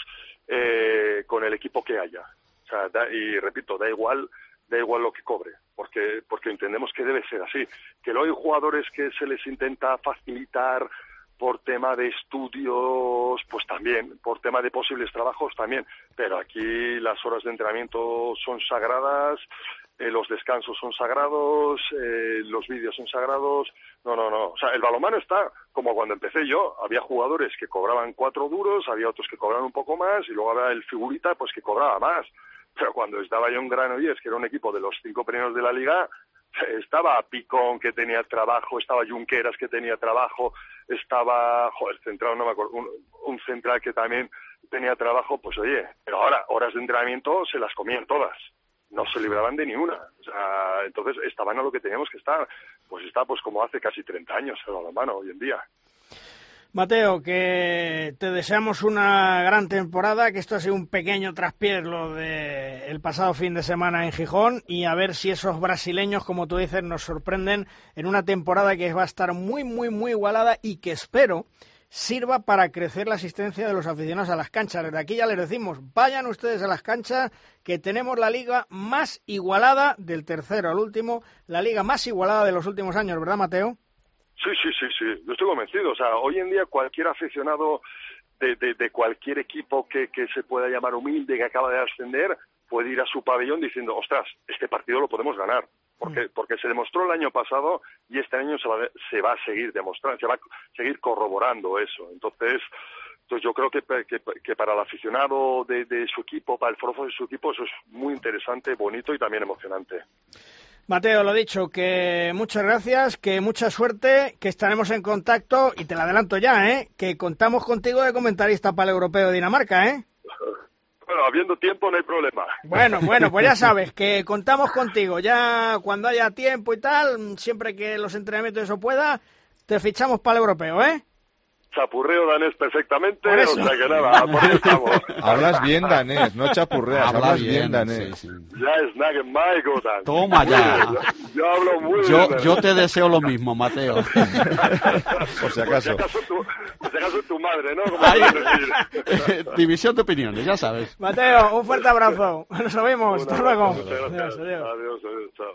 [SPEAKER 9] con el equipo que haya. O sea, y repito, da igual lo que cobre, porque entendemos que debe ser así. Que luego hay jugadores que se les intenta facilitar por tema de estudios, pues también, por tema de posibles trabajos también, pero aquí las horas de entrenamiento son sagradas, los descansos son sagrados, los vídeos son sagrados. No, o sea, el balonmano está como cuando empecé yo, había jugadores que cobraban 4 duros, había otros que cobraban un poco más, y luego había el figurita pues que cobraba más. Pero cuando estaba yo en Granollers, que era un equipo de los 5 primeros de la liga, estaba Picón, que tenía trabajo, estaba Junqueras, que tenía trabajo, estaba, central, no me acuerdo, un central que también tenía trabajo. Pues oye, pero ahora horas de entrenamiento se las comían todas, no se libraban de ni una. O sea, entonces estaban a lo que teníamos que estar. Pues está pues como hace casi 30 años el balonmano hoy en día.
[SPEAKER 3] Mateo, que te deseamos una gran temporada, que esto ha sido un pequeño traspiés lo de el pasado fin de semana en Gijón, y a ver si esos brasileños, como tú dices, nos sorprenden en una temporada que va a estar muy, muy, muy igualada y que espero sirva para crecer la asistencia de los aficionados a las canchas. Desde aquí ya les decimos, vayan ustedes a las canchas, que tenemos la liga más igualada del tercero al último, la liga más igualada de los últimos años, ¿verdad, Mateo?
[SPEAKER 9] Sí, yo estoy convencido. O sea, hoy en día cualquier aficionado de cualquier equipo que se pueda llamar humilde, que acaba de ascender, puede ir a su pabellón diciendo, ostras, este partido lo podemos ganar. Porque se demostró el año pasado y este año se va a seguir demostrando, se va a seguir corroborando eso. Entonces yo creo que para el aficionado de su equipo, para el forofo de su equipo, eso es muy interesante, bonito y también emocionante.
[SPEAKER 3] Mateo, lo dicho, que muchas gracias, que mucha suerte, que estaremos en contacto, y te lo adelanto ya, que contamos contigo de comentarista para el Europeo de Dinamarca,
[SPEAKER 9] Bueno, habiendo tiempo no hay problema.
[SPEAKER 3] Bueno, pues ya sabes, que contamos contigo, ya cuando haya tiempo y tal, siempre que los entrenamientos eso pueda, te fichamos para el Europeo,
[SPEAKER 9] Chapurreo danés perfectamente, o sea que nada, por ahí estamos.
[SPEAKER 5] Hablas bien danés, no chapurreas, hablas bien danés.
[SPEAKER 9] Sí. Ya es Nagen Maikotan.
[SPEAKER 6] Toma ya.
[SPEAKER 9] Yo hablo muy bien.
[SPEAKER 6] Yo te deseo lo mismo, Mateo.
[SPEAKER 5] Por si acaso.
[SPEAKER 9] Por si acaso tu madre, ¿no?
[SPEAKER 6] División de opiniones, ya sabes.
[SPEAKER 3] Mateo, un fuerte abrazo. Nos vemos. Hasta luego.
[SPEAKER 9] Adiós, chao.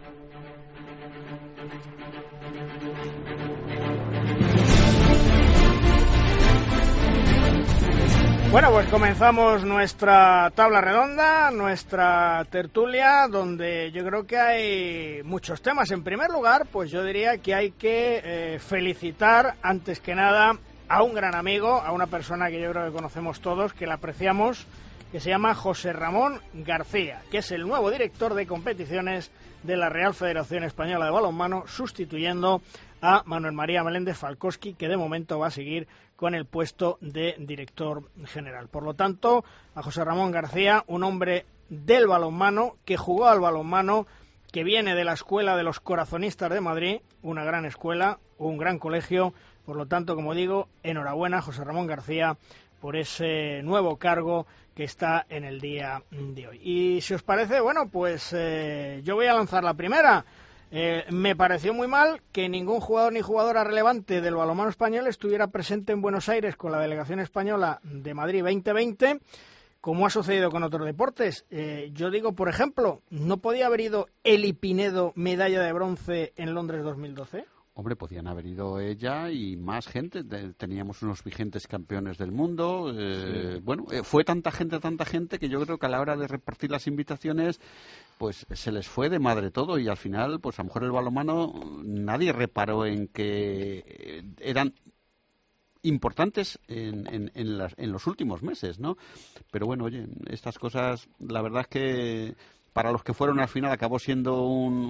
[SPEAKER 3] Bueno, pues comenzamos nuestra tabla redonda, nuestra tertulia, donde yo creo que hay muchos temas. En primer lugar, pues yo diría que hay que felicitar, antes que nada, a un gran amigo, a una persona que yo creo que conocemos todos, que la apreciamos, que se llama José Ramón García, que es el nuevo director de competiciones de la Real Federación Española de Balonmano, sustituyendo a Manuel María Meléndez Falkowski, que de momento va a seguir con el puesto de director general. Por lo tanto, a José Ramón García, un hombre del balonmano, que jugó al balonmano, que viene de la escuela de los corazonistas de Madrid, una gran escuela, un gran colegio. Por lo tanto, como digo, enhorabuena, José Ramón García, por ese nuevo cargo que está en el día de hoy. Y si os parece, bueno, pues yo voy a lanzar la primera. Me pareció muy mal que ningún jugador ni jugadora relevante del balonmano español estuviera presente en Buenos Aires con la delegación española de Madrid 2020, como ha sucedido con otros deportes. Yo digo, por ejemplo, ¿no podía haber ido Eli Pinedo, medalla de bronce en Londres 2012?
[SPEAKER 6] Hombre, podían haber ido ella y más gente. Teníamos unos vigentes campeones del mundo. Bueno, fue tanta gente que yo creo que a la hora de repartir las invitaciones, pues se les fue de madre todo, y al final, pues a lo mejor el balonmano nadie reparó en que eran importantes en los últimos meses, ¿no? Pero bueno, oye, estas cosas, la verdad es que para los que fueron al final acabó siendo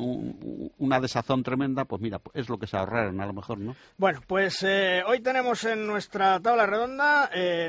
[SPEAKER 6] una desazón tremenda. Pues mira, es lo que se ahorraron a lo mejor, ¿no?
[SPEAKER 3] Bueno, pues hoy tenemos en nuestra tabla redonda,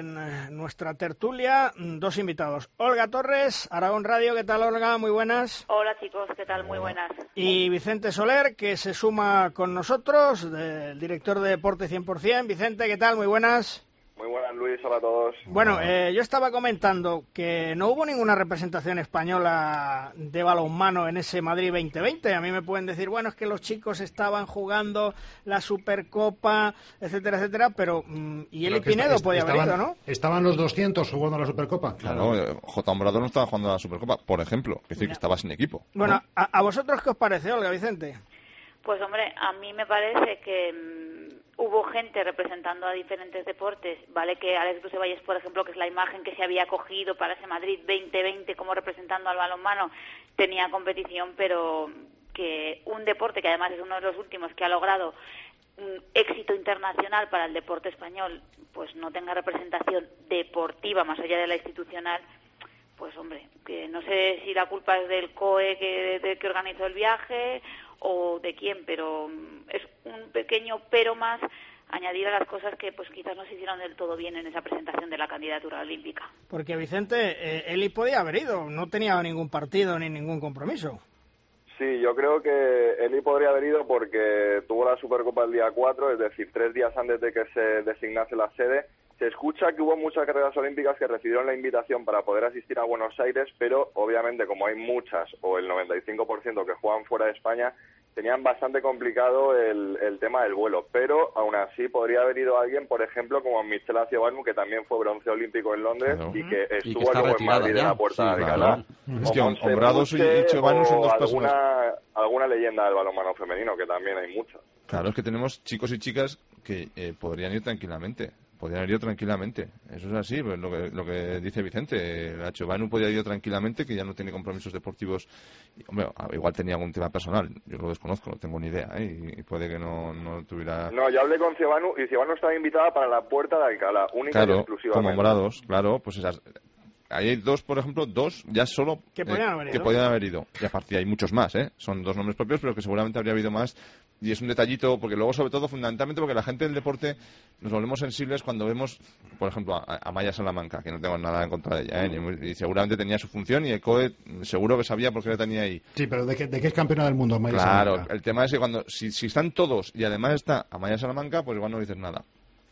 [SPEAKER 3] en nuestra tertulia, dos invitados. Olga Torres, Aragón Radio. ¿Qué tal, Olga? Muy buenas.
[SPEAKER 7] Hola, chicos, ¿qué tal? Muy buenas.
[SPEAKER 3] Y Vicente Soler, que se suma con nosotros, el director de Deporte 100%. Vicente, ¿qué tal? Muy buenas.
[SPEAKER 10] Muy buenas, Luis. Hola a todos.
[SPEAKER 3] Bueno, yo estaba comentando que no hubo ninguna representación española de balonmano en ese Madrid 2020. A mí me pueden decir, bueno, es que los chicos estaban jugando la Supercopa, etcétera, etcétera, pero y Eli Pinedo podía haber ido, ¿no?
[SPEAKER 4] Estaban los 200 jugando la Supercopa.
[SPEAKER 5] Claro, J. Hombrado no estaba jugando la Supercopa, por ejemplo. Es decir, que estaba sin equipo.
[SPEAKER 3] Bueno,
[SPEAKER 5] ¿no?
[SPEAKER 3] ¿A vosotros qué os parece, Olga, Vicente?
[SPEAKER 7] Pues hombre, a mí me parece que hubo gente representando a diferentes deportes, vale que Alex Brusevalles, por ejemplo, que es la imagen que se había cogido para ese Madrid 2020 como representando al balonmano, tenía competición, pero que un deporte que además es uno de los últimos que ha logrado un éxito internacional para el deporte español, pues no tenga representación deportiva más allá de la institucional, pues hombre, que no sé si la culpa es del COE que organizó el viaje o de quién, pero es un pequeño pero más añadir a las cosas que pues quizás no se hicieron del todo bien en esa presentación de la candidatura olímpica.
[SPEAKER 3] Porque Vicente, Eli podía haber ido, no tenía ningún partido ni ningún compromiso.
[SPEAKER 10] Sí, yo creo que Eli podría haber ido porque tuvo la Supercopa el día 4, es decir, 3 días antes de que se designase la sede. Se escucha que hubo muchas carreras olímpicas que recibieron la invitación para poder asistir a Buenos Aires, pero obviamente como hay muchas, o el 95% que juegan fuera de España, tenían bastante complicado el tema del vuelo, pero aún así podría haber ido alguien, por ejemplo, como Michel Acebanu, que también fue bronce olímpico en Londres, claro, y que estuvo luego en Madrid en la puerta de Alcalá.
[SPEAKER 5] Es que Hombrados y Acebanu son dos personas.
[SPEAKER 10] Alguna leyenda del balonmano femenino, que también hay muchas.
[SPEAKER 5] Claro, es que tenemos chicos y chicas que podrían ir tranquilamente. Podrían haber ido tranquilamente, eso es así, pues lo que dice Vicente. Acebanu podía haber ido tranquilamente, que ya no tiene compromisos deportivos. Y, hombre, igual tenía algún tema personal, yo lo desconozco, no tengo ni idea, y puede que no tuviera.
[SPEAKER 10] No, yo hablé con Acebanu y Acebanu estaba invitada para la puerta de Alcalá, única y exclusivamente.
[SPEAKER 5] Como Hombrados, claro, pues esas. Ahí hay dos, por ejemplo, ya solo
[SPEAKER 3] que podían haber ido.
[SPEAKER 5] Y aparte hay muchos más, son dos nombres propios, pero que seguramente habría habido más. Y es un detallito, porque luego, sobre todo, fundamentalmente, porque la gente del deporte nos volvemos sensibles cuando vemos, por ejemplo, a Maya Salamanca, que no tengo nada en contra de ella, y seguramente tenía su función, y el COE seguro que sabía por qué la tenía ahí.
[SPEAKER 4] Sí, pero ¿de qué es campeona del mundo Maya
[SPEAKER 5] Salamanca?
[SPEAKER 4] Salamanca?
[SPEAKER 5] El tema es que si están todos y además está Amaya Salamanca, pues igual no dices nada.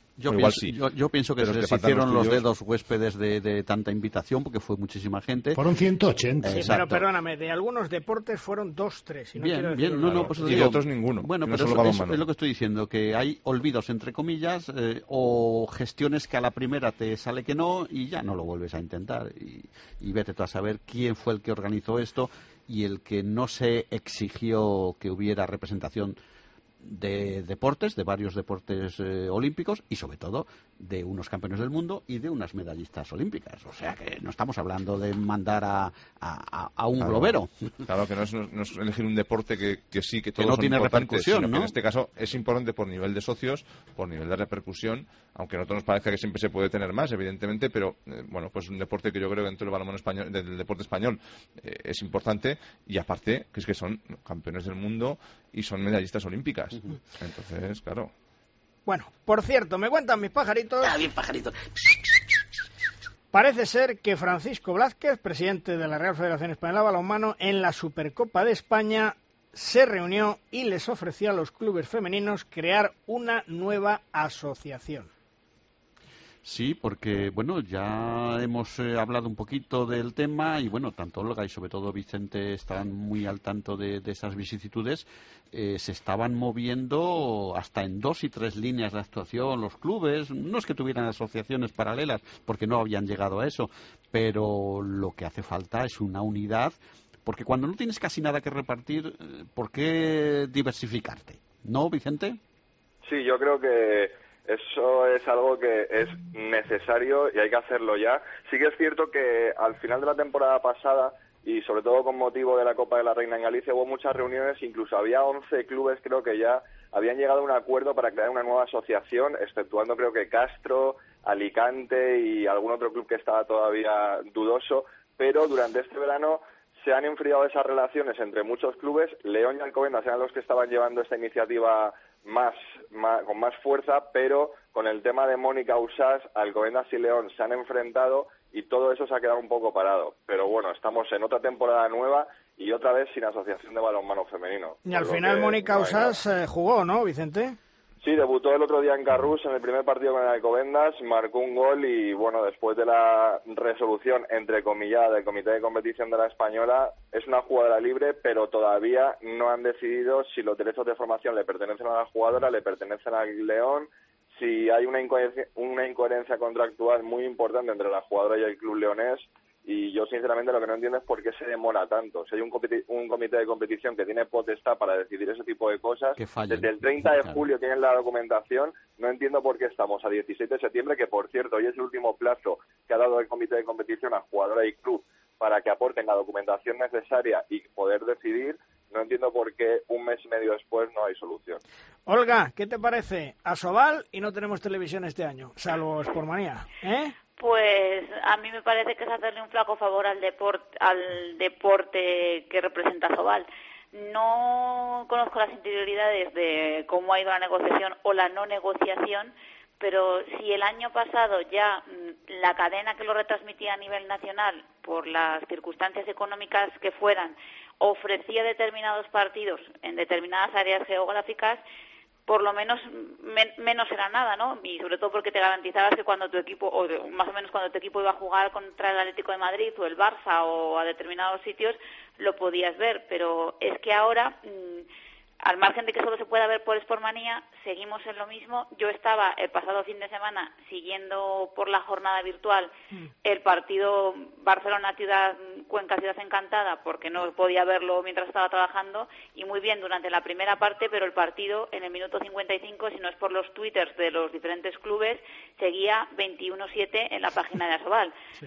[SPEAKER 6] Yo pienso que se les hicieron los dedos huéspedes de tanta invitación, porque fue muchísima gente.
[SPEAKER 4] Fueron 180.
[SPEAKER 3] Sí, pero perdóname, de algunos deportes fueron 2, 3.
[SPEAKER 6] Pues
[SPEAKER 5] y de otros ninguno.
[SPEAKER 6] Bueno, pero es lo que estoy diciendo, que hay olvidos, entre comillas, o gestiones que a la primera te sale que no y ya no lo vuelves a intentar. Y vete tú a saber quién fue el que organizó esto y el que no se exigió que hubiera representación de deportes, de varios deportes olímpicos, y sobre todo de unos campeones del mundo y de unas medallistas olímpicas. O sea que no estamos hablando de mandar a un globero.
[SPEAKER 5] Claro, que no es elegir un deporte que sí, que todos
[SPEAKER 6] no
[SPEAKER 5] son
[SPEAKER 6] tiene
[SPEAKER 5] importantes,
[SPEAKER 6] repercusión,
[SPEAKER 5] sino que
[SPEAKER 6] ¿no?
[SPEAKER 5] en este caso es importante por nivel de socios, por nivel de repercusión, aunque a nosotros nos parezca que siempre se puede tener más, evidentemente, pero bueno, pues un deporte que yo creo que dentro del balonmano español, del deporte español, es importante, y aparte que es que son campeones del mundo y son medallistas olímpicas. Entonces, claro.
[SPEAKER 3] Bueno, por cierto, me cuentan mis pajaritos.
[SPEAKER 6] Bien, pajarito.
[SPEAKER 3] Parece ser que Francisco Blázquez, presidente de la Real Federación Española de Balonmano, en la Supercopa de España se reunió y les ofreció a los clubes femeninos crear una nueva asociación.
[SPEAKER 6] Sí, porque bueno, ya hemos hablado un poquito del tema y bueno, tanto Olga y sobre todo Vicente están muy al tanto de esas vicisitudes. Se estaban moviendo hasta en 2 y 3 líneas de actuación los clubes. No es que tuvieran asociaciones paralelas, porque no habían llegado a eso, pero lo que hace falta es una unidad, porque cuando no tienes casi nada que repartir, ¿por qué diversificarte? ¿No, Vicente?
[SPEAKER 10] Sí, yo creo que eso es algo que es necesario y hay que hacerlo ya. Sí que es cierto que al final de la temporada pasada, y sobre todo con motivo de la Copa de la Reina en Galicia, hubo muchas reuniones, incluso había 11 clubes creo que ya habían llegado a un acuerdo para crear una nueva asociación, exceptuando creo que Castro, Alicante y algún otro club que estaba todavía dudoso, pero durante este verano se han enfriado esas relaciones entre muchos clubes. León y Alcobendas eran los que estaban llevando esta iniciativa con más fuerza, pero con el tema de Mónica Usás, Alcobendas y León se han enfrentado y todo eso se ha quedado un poco parado. Pero bueno, estamos en otra temporada nueva y otra vez sin asociación de balonmano femenino.
[SPEAKER 3] Y al final Mónica Usás jugó, ¿no, Vicente?
[SPEAKER 10] Sí, debutó el otro día en Carrús en el primer partido con el Alcobendas, marcó un gol y, bueno, después de la resolución, entrecomillada, del Comité de Competición de la Española, es una jugadora libre, pero todavía no han decidido si los derechos de formación le pertenecen a la jugadora, le pertenecen al León, si hay una incoherencia contractual muy importante entre la jugadora y el club leonés. Y yo sinceramente lo que no entiendo es por qué se demora tanto. Si hay un comité de competición que tiene potestad para decidir ese tipo de cosas, desde el 30 de julio tienen la documentación, no entiendo por qué estamos a 17 de septiembre, que por cierto hoy es el último plazo que ha dado el comité de competición a jugadora y club para que aporten la documentación necesaria y poder decidir. No entiendo por qué un mes y medio después no hay solución.
[SPEAKER 3] Olga, ¿qué te parece? Asobal y no tenemos televisión este año, salvo Sportmanía, ¿eh?
[SPEAKER 11] Pues a mí me parece que es hacerle un flaco favor al deporte que representa Asobal. No conozco las interioridades de cómo ha ido la negociación o la no negociación, pero si el año pasado ya la cadena que lo retransmitía a nivel nacional, por las circunstancias económicas que fueran, ofrecía determinados partidos en determinadas áreas geográficas, por lo menos menos era nada, ¿no? Y sobre todo porque te garantizabas que cuando tu equipo, o más o menos cuando tu equipo iba a jugar contra el Atlético de Madrid o el Barça o a determinados sitios, lo podías ver. Pero es que ahora, al margen de que solo se pueda ver por Sportmanía, seguimos en lo mismo. Yo estaba el pasado fin de semana siguiendo por la jornada virtual el partido Barcelona-Cuenca Ciudad Encantada, porque no podía verlo mientras estaba trabajando, y muy bien durante la primera parte, pero el partido en el minuto 55, si no es por los twitters de los diferentes clubes, seguía 21-7 en la página de Asobal. Sí.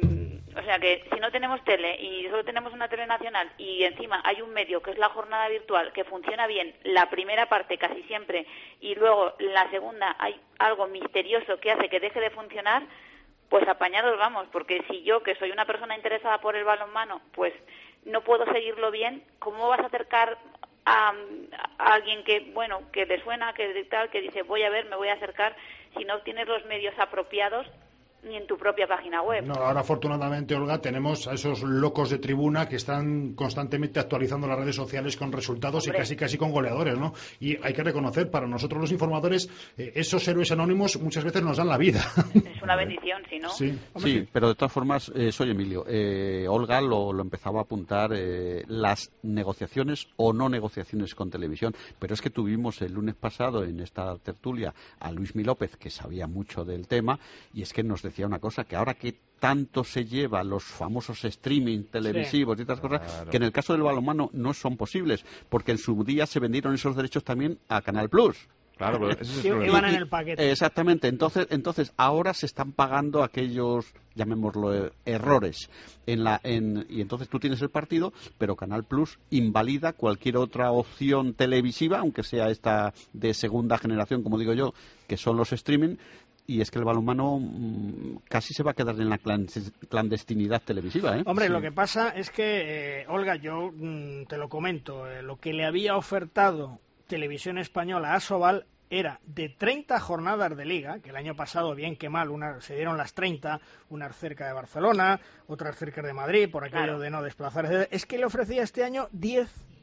[SPEAKER 11] O sea que si no tenemos tele y solo tenemos una tele nacional y encima hay un medio que es la jornada virtual que funciona bien la primera parte casi siempre y luego la segunda hay algo misterioso que hace que deje de funcionar, pues apañados vamos, porque si yo, que soy una persona interesada por el balonmano, pues no puedo seguirlo bien, ¿cómo vas a acercar a alguien que, bueno, que le suena, que tal, que dice voy a ver, me voy a acercar, si no tienes los medios apropiados ni en tu propia página web?
[SPEAKER 4] No, ahora afortunadamente, Olga, tenemos a esos locos de tribuna que están constantemente actualizando las redes sociales con resultados. Hombre. Y casi con goleadores, ¿no? Y hay que reconocer, para nosotros los informadores, esos héroes anónimos muchas veces nos dan la vida.
[SPEAKER 11] Es una bendición, ¿sí, no?
[SPEAKER 6] Sí, pero de todas formas, soy Emilio. Olga lo empezaba a apuntar, las negociaciones o no negociaciones con televisión, pero es que tuvimos el lunes pasado en esta tertulia a Luismi López, que sabía mucho del tema, y es que nos decía una cosa, que ahora que tanto se lleva los famosos streaming televisivos y otras cosas, que en el caso del balonmano no son posibles, porque en su día se vendieron esos derechos también a Canal Plus.
[SPEAKER 5] Claro, pero ese es el
[SPEAKER 3] Que
[SPEAKER 5] problema.
[SPEAKER 3] iban en el paquete.
[SPEAKER 6] Exactamente. Entonces ahora se están pagando aquellos, llamémoslo, errores. Y entonces tú tienes el partido, pero Canal Plus invalida cualquier otra opción televisiva, aunque sea esta de segunda generación, como digo yo, que son los streaming. Y es que el balonmano casi se va a quedar en la clandestinidad televisiva, ¿eh?
[SPEAKER 3] Hombre,
[SPEAKER 6] Sí.
[SPEAKER 3] lo que pasa es que, Olga, yo te lo comento, lo que le había ofertado Televisión Española a Asobal era de 30 jornadas de liga, que el año pasado, bien que mal, se dieron las 30, unas cerca de Barcelona, otras cerca de Madrid, por aquello de no desplazarse. Es que le ofrecía este año 10.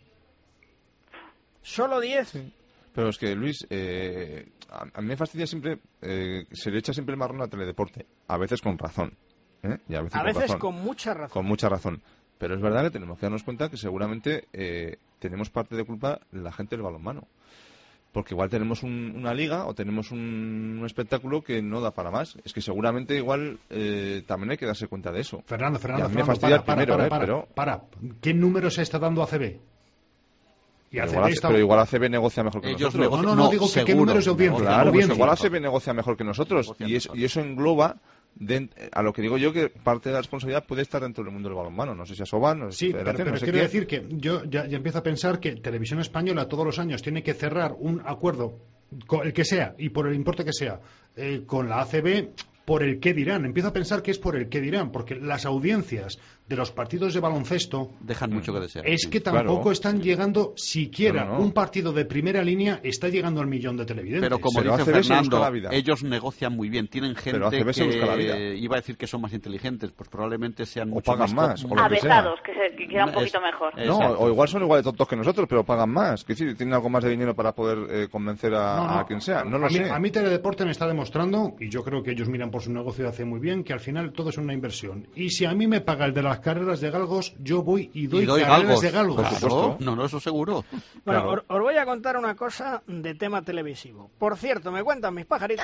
[SPEAKER 3] Solo 10.
[SPEAKER 5] Sí. Pero es que, Luis, a mí me fastidia siempre, se le echa siempre el marrón a Teledeporte, a veces con razón. Y a veces razón.
[SPEAKER 3] Con mucha razón.
[SPEAKER 5] Con mucha razón. Pero es verdad que tenemos que darnos cuenta que seguramente tenemos parte de culpa la gente del balonmano. Porque igual tenemos una liga o tenemos un espectáculo que no da para más. Es que seguramente igual también hay que darse cuenta de eso.
[SPEAKER 4] Fernando,
[SPEAKER 5] Y a mí me fastidia
[SPEAKER 4] para. ¿Qué número se está dando a ACB? Y
[SPEAKER 5] Pero igual ACB negocia mejor que nosotros.
[SPEAKER 4] No digo que qué números de audiencia.
[SPEAKER 5] Claro, pues igual ACB negocia mejor que nosotros. Y eso engloba a lo que digo yo que parte de la responsabilidad puede estar dentro del mundo del balonmano. No sé si Asobal, no sé si Federación,
[SPEAKER 4] pero
[SPEAKER 5] no sé
[SPEAKER 4] quiero
[SPEAKER 5] qué.
[SPEAKER 4] decir que yo ya empiezo a pensar que Televisión Española todos los años tiene que cerrar un acuerdo, el que sea, y por el importe que sea, con la ACB por el qué dirán. Empiezo a pensar que es por el qué dirán, porque las audiencias de los partidos de baloncesto
[SPEAKER 6] dejan mucho que desear.
[SPEAKER 4] Es que tampoco están llegando siquiera un partido de primera línea está llegando al 1.000.000 de televidentes.
[SPEAKER 6] Pero como dice Fernando, ellos negocian muy bien, tienen gente que iba a decir que son más inteligentes, pues probablemente sean mucho
[SPEAKER 5] pagan más o
[SPEAKER 11] avesados, que quieran un poquito mejor.
[SPEAKER 5] No, o igual son igual de tontos que nosotros, pero pagan más. Es decir, tienen algo más de dinero para poder convencer a quien sea. No lo sé.
[SPEAKER 4] A mí Teledeporte me está demostrando, y yo creo que ellos miran por su negocio y hacen muy bien, que al final todo es una inversión. Y si a mí me paga el de las carreras de galgos, yo voy y doy carreras de galgos.
[SPEAKER 6] Por supuesto. No, eso seguro.
[SPEAKER 3] Bueno, claro. Os voy a contar una cosa de tema televisivo. Por cierto, me cuentan mis pajaritos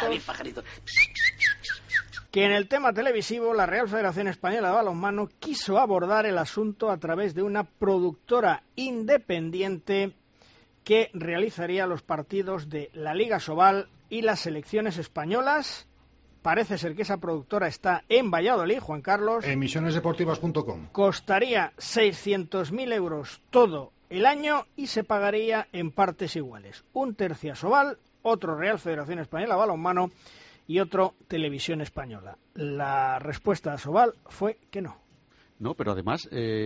[SPEAKER 3] que en el tema televisivo la Real Federación Española de Balonmano quiso abordar el asunto a través de una productora independiente que realizaría los partidos de la Liga Asobal y las selecciones españolas. Parece ser que esa productora está en Valladolid, Juan Carlos.
[SPEAKER 4] Emisionesdeportivas.com.
[SPEAKER 3] Costaría 600.000 euros todo el año y se pagaría en partes iguales. Un tercio Asobal, otro Real Federación Española de Balonmano y otro Televisión Española. La respuesta de Asobal fue que no.
[SPEAKER 6] No, pero además,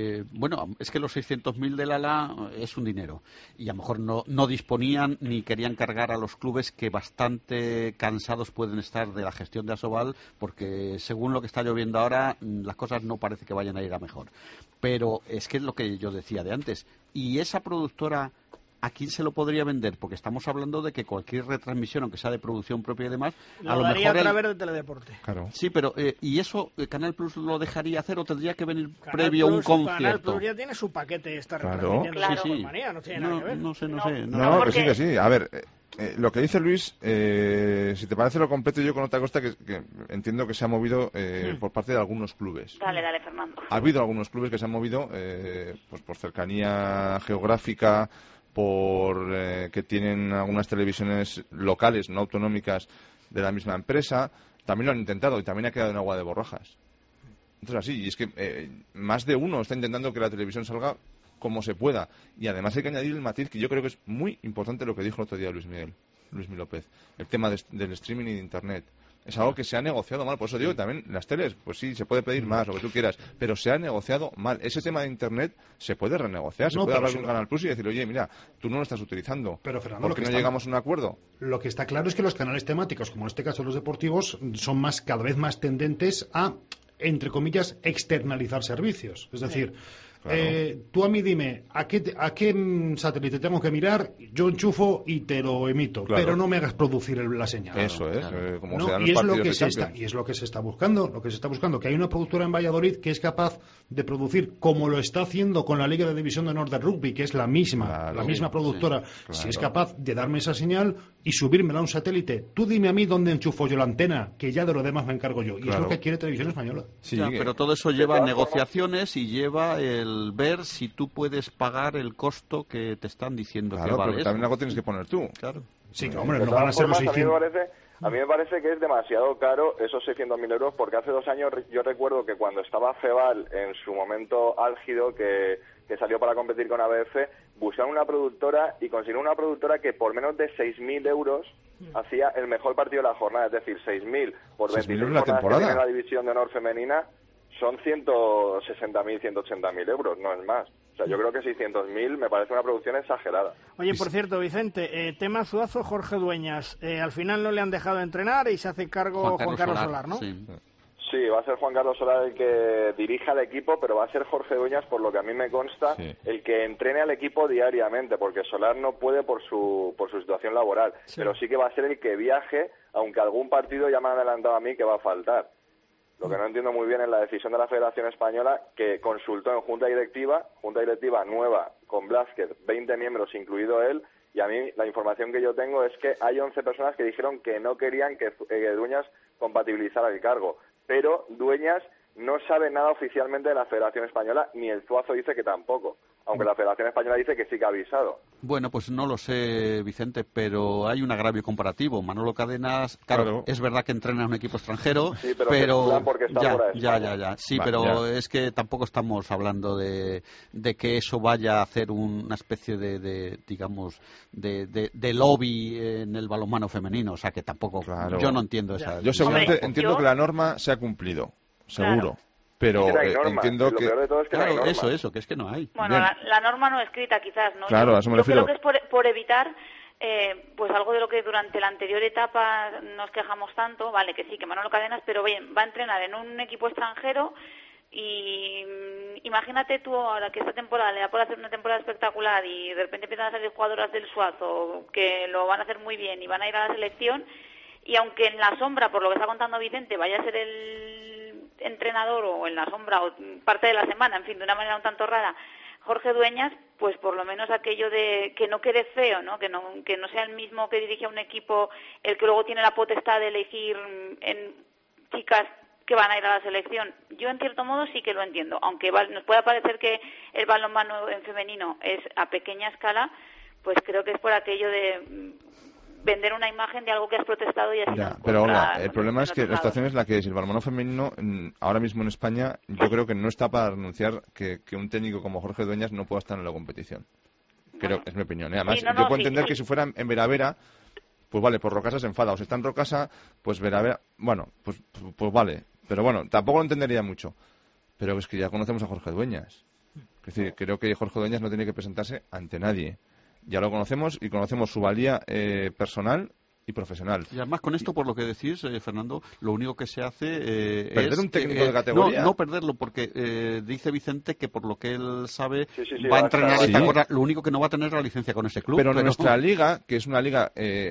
[SPEAKER 6] es que los 600.000 del ALA es un dinero. Y a lo mejor no disponían ni querían cargar a los clubes que bastante cansados pueden estar de la gestión de Asobal, porque según lo que está lloviendo ahora, las cosas no parece que vayan a ir a mejor. Pero es que es lo que yo decía de antes. Y esa productora, ¿a quién se lo podría vender? Porque estamos hablando de que cualquier retransmisión, aunque sea de producción propia y demás,
[SPEAKER 3] a lo mejor a través de Teledeporte.
[SPEAKER 5] Claro.
[SPEAKER 6] Sí, pero ¿y eso Canal Plus lo dejaría hacer o tendría que venir previo a un concierto?
[SPEAKER 3] Canal Plus ya tiene su paquete, está retransmitiendo
[SPEAKER 6] sí.
[SPEAKER 3] Manía, no tiene nada que ver.
[SPEAKER 6] No sé.
[SPEAKER 5] No, que sí. A ver, lo que dice Luis, si te parece lo completo, yo con otra cosa que entiendo que se ha movido por parte de algunos clubes.
[SPEAKER 11] Dale, Fernando.
[SPEAKER 5] Ha habido algunos clubes que se han movido pues por cercanía geográfica, por que tienen algunas televisiones locales, no autonómicas, de la misma empresa. También lo han intentado y también ha quedado en agua de borrajas. Entonces así, y es que más de uno está intentando que la televisión salga como se pueda. Y además hay que añadir el matiz que yo creo que es muy importante lo que dijo el otro día Luis Miguel López, el tema del streaming y de Internet. Es algo que se ha negociado mal, por eso digo que también las teles, pues sí, se puede pedir más, lo que tú quieras, pero se ha negociado mal. Ese tema de Internet se puede renegociar, se puede hablar con Canal Plus y decir, oye, mira, tú no lo estás utilizando,
[SPEAKER 4] pero Fernando,
[SPEAKER 5] ¿por qué no llegamos a un acuerdo? Lo
[SPEAKER 4] que está claro es que los canales temáticos, como en este caso los deportivos, son cada vez más tendentes a, entre comillas, externalizar servicios. Es decir, tú a mí dime, ¿a qué satélite tengo que mirar? Yo enchufo y te lo emito, pero no me hagas producir la señal.
[SPEAKER 5] Eso es, como se dan
[SPEAKER 4] y
[SPEAKER 5] los
[SPEAKER 4] es lo que
[SPEAKER 5] partidos de Champions.
[SPEAKER 4] y es lo que se está buscando, que hay una productora en Valladolid que es capaz de producir, como lo está haciendo con la Liga de División de Honor de Rugby, que es la misma productora, si es capaz de darme esa señal y subírmela a un satélite. Tú dime a mí dónde enchufo yo la antena, que ya de lo demás me encargo yo. Y es lo que quiere Televisión Española.
[SPEAKER 6] Sí, pero todo eso lleva negociaciones y lleva el difícil ver si tú puedes pagar el costo que te están diciendo
[SPEAKER 5] Claro,
[SPEAKER 6] que vale
[SPEAKER 5] pero
[SPEAKER 6] eso.
[SPEAKER 5] también algo tienes que poner tú.
[SPEAKER 6] Claro.
[SPEAKER 4] Sí, que, hombre,
[SPEAKER 10] De
[SPEAKER 4] no van a
[SPEAKER 10] todas
[SPEAKER 4] ser los
[SPEAKER 10] formas,
[SPEAKER 4] 600.
[SPEAKER 10] a mí me parece que es demasiado caro esos 600.000 euros, porque hace 2 años yo recuerdo que cuando estaba Feval en su momento álgido, que salió para competir con ABF, buscaron una productora y consiguieron una productora que por menos de 6.000 euros hacía el mejor partido de la jornada, es decir, 6.000 por 26
[SPEAKER 5] en la
[SPEAKER 10] jornadas que
[SPEAKER 5] temporada.
[SPEAKER 10] tiene la división de honor femenina son 160.000, 180.000 euros, no es más. O sea, yo creo que 600.000 me parece una producción exagerada.
[SPEAKER 3] Oye, por cierto, Vicente, tema Zuazo, Jorge Dueñas. Al final no le han dejado entrenar y se hace cargo Juan Carlos Solar, ¿no?
[SPEAKER 6] Sí.
[SPEAKER 10] Sí, va a ser Juan Carlos Solar el que dirija al equipo, pero va a ser Jorge Dueñas, por lo que a mí me consta, el que entrene al equipo diariamente, porque Solar no puede por su situación laboral, pero sí que va a ser el que viaje, aunque algún partido ya me han adelantado a mí que va a faltar. Lo que no entiendo muy bien es la decisión de la Federación Española, que consultó en junta directiva nueva, con Blázquez, 20 miembros, incluido él, y a mí la información que yo tengo es que hay 11 personas que dijeron que no querían que Dueñas compatibilizara el cargo. Pero Dueñas no sabe nada oficialmente de la Federación Española, ni el Zuazo dice que tampoco, aunque la Federación Española dice que sí que ha avisado.
[SPEAKER 6] Bueno, pues no lo sé, Vicente, pero hay un agravio comparativo. Manolo Cadenas, claro. Es verdad que entrena en un equipo extranjero,
[SPEAKER 10] sí, pero porque está fuera de España.
[SPEAKER 6] ya. Sí, pero es que tampoco estamos hablando de que eso vaya a hacer una especie de digamos, de lobby en el balonmano femenino. O sea, que tampoco, yo no entiendo esa.
[SPEAKER 5] Yo seguramente entiendo que la norma se ha cumplido, seguro.
[SPEAKER 11] Claro.
[SPEAKER 5] Pero
[SPEAKER 10] norma,
[SPEAKER 5] entiendo que...
[SPEAKER 10] Lo peor de todo es que no hay norma.
[SPEAKER 6] que es que no hay.
[SPEAKER 11] Bueno, la norma no escrita quizás, ¿no?
[SPEAKER 5] Claro, a eso me refiero.
[SPEAKER 11] Yo creo que es por evitar pues algo de lo que durante la anterior etapa nos quejamos tanto, vale, que sí, que Manolo Cadenas, pero bien, va a entrenar en un equipo extranjero y imagínate tú ahora que esta temporada le da por hacer una temporada espectacular y de repente empiezan a salir jugadoras del Suazo que lo van a hacer muy bien y van a ir a la selección, y aunque en la sombra, por lo que está contando Vicente, vaya a ser el entrenador o en la sombra o parte de la semana, en fin, de una manera un tanto rara, Jorge Dueñas, pues por lo menos aquello de que no quede feo, ¿no? Que no sea el mismo que dirige a un equipo el que luego tiene la potestad de elegir en chicas que van a ir a la selección. Yo en cierto modo sí que lo entiendo, aunque nos pueda parecer que el balonmano en femenino es a pequeña escala, pues creo que es por aquello de vender una imagen de algo que has protestado y así.
[SPEAKER 5] Pero Olga, el problema es que la situación es la que es. El balonmano femenino ahora mismo en España, yo creo que no está para renunciar que un técnico como Jorge Dueñas no pueda estar en la competición. Creo, es mi opinión. Además, yo puedo entender que si fuera en Veravera, pues vale, por Rocasa se enfada. O si está en Rocasa, pues Veravera, bueno, pues vale. Pero bueno, tampoco lo entendería mucho. Pero es que ya conocemos a Jorge Dueñas. Es decir, creo que Jorge Dueñas no tiene que presentarse ante nadie. Ya lo conocemos y conocemos su valía personal y profesional.
[SPEAKER 6] Y además con esto, por lo que decís, Fernando, lo único que se hace
[SPEAKER 5] ¿perder
[SPEAKER 6] es
[SPEAKER 5] un técnico de categoría?
[SPEAKER 6] No perderlo, porque dice Vicente que por lo que él sabe va a entrenar esta cosa. Lo único que no va a tener es la licencia con ese club.
[SPEAKER 5] Pero nuestra liga, que es una liga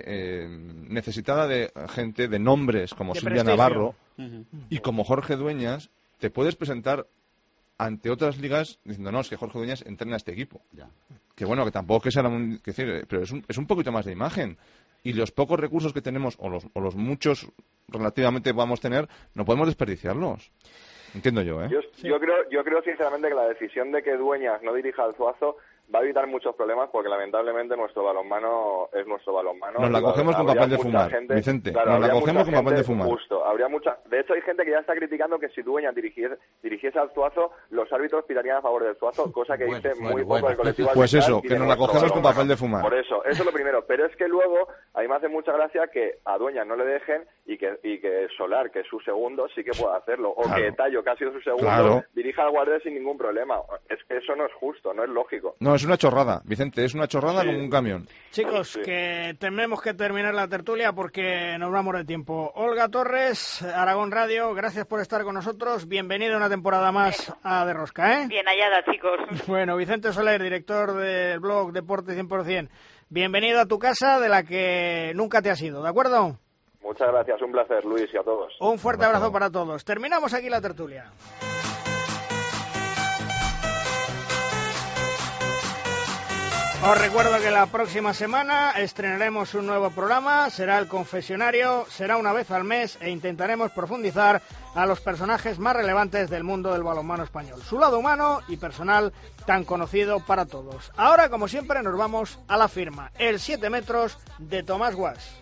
[SPEAKER 5] necesitada de gente, de nombres como Silvia Navarro y como Jorge Dueñas, te puedes presentar ante otras ligas diciendo, no, es que Jorge Dueñas entrena a este equipo. Ya. Que bueno, que tampoco que sea pero es un poquito más de imagen. Y los pocos recursos que tenemos, o los muchos relativamente vamos a tener, no podemos desperdiciarlos. Entiendo yo, ¿eh?
[SPEAKER 10] Yo creo sinceramente que la decisión de que Dueñas no dirija al Zuazo va a evitar muchos problemas, porque lamentablemente nuestro balonmano es nuestro balonmano.
[SPEAKER 5] Nos la cogemos con papel de fumar, Vicente. Claro, nos la cogemos con papel de fumar.
[SPEAKER 10] Justo, de hecho hay gente que ya está criticando que si Dueñas dirigiese al Zuazo, los árbitros pitarían a favor del Zuazo, cosa que dice muy poco el colectivo.
[SPEAKER 5] Pues eso, que nos la cogemos con papel de fumar.
[SPEAKER 10] Por eso es lo primero. Pero es que luego, a mí me hace mucha gracia que a Dueñas no le dejen y que Solar, que es su segundo, sí que pueda hacerlo. O que Tallo, que ha sido su segundo, dirija al Guardés sin ningún problema. Es que eso no es justo, no es lógico.
[SPEAKER 5] No, es una chorrada, Vicente, es una chorrada como un camión.
[SPEAKER 3] Chicos, que tenemos que terminar la tertulia porque nos vamos de tiempo. Olga Torres, Aragón Radio, gracias por estar con nosotros. Bienvenido una temporada más a De Rosca, ¿eh?
[SPEAKER 11] Bien hallada, chicos.
[SPEAKER 3] Bueno, Vicente Soler, director del blog Deporte 100%. Bienvenido a tu casa, de la que nunca te has ido, ¿de acuerdo?
[SPEAKER 10] Muchas gracias, un placer, Luis, y a todos.
[SPEAKER 3] Un fuerte abrazo para todos. Terminamos aquí la tertulia. Os recuerdo que la próxima semana estrenaremos un nuevo programa, será El Confesionario, será una vez al mes e intentaremos profundizar a los personajes más relevantes del mundo del balonmano español, su lado humano y personal tan conocido para todos. Ahora, como siempre, nos vamos a la firma, el 7 metros de Tomás Guas.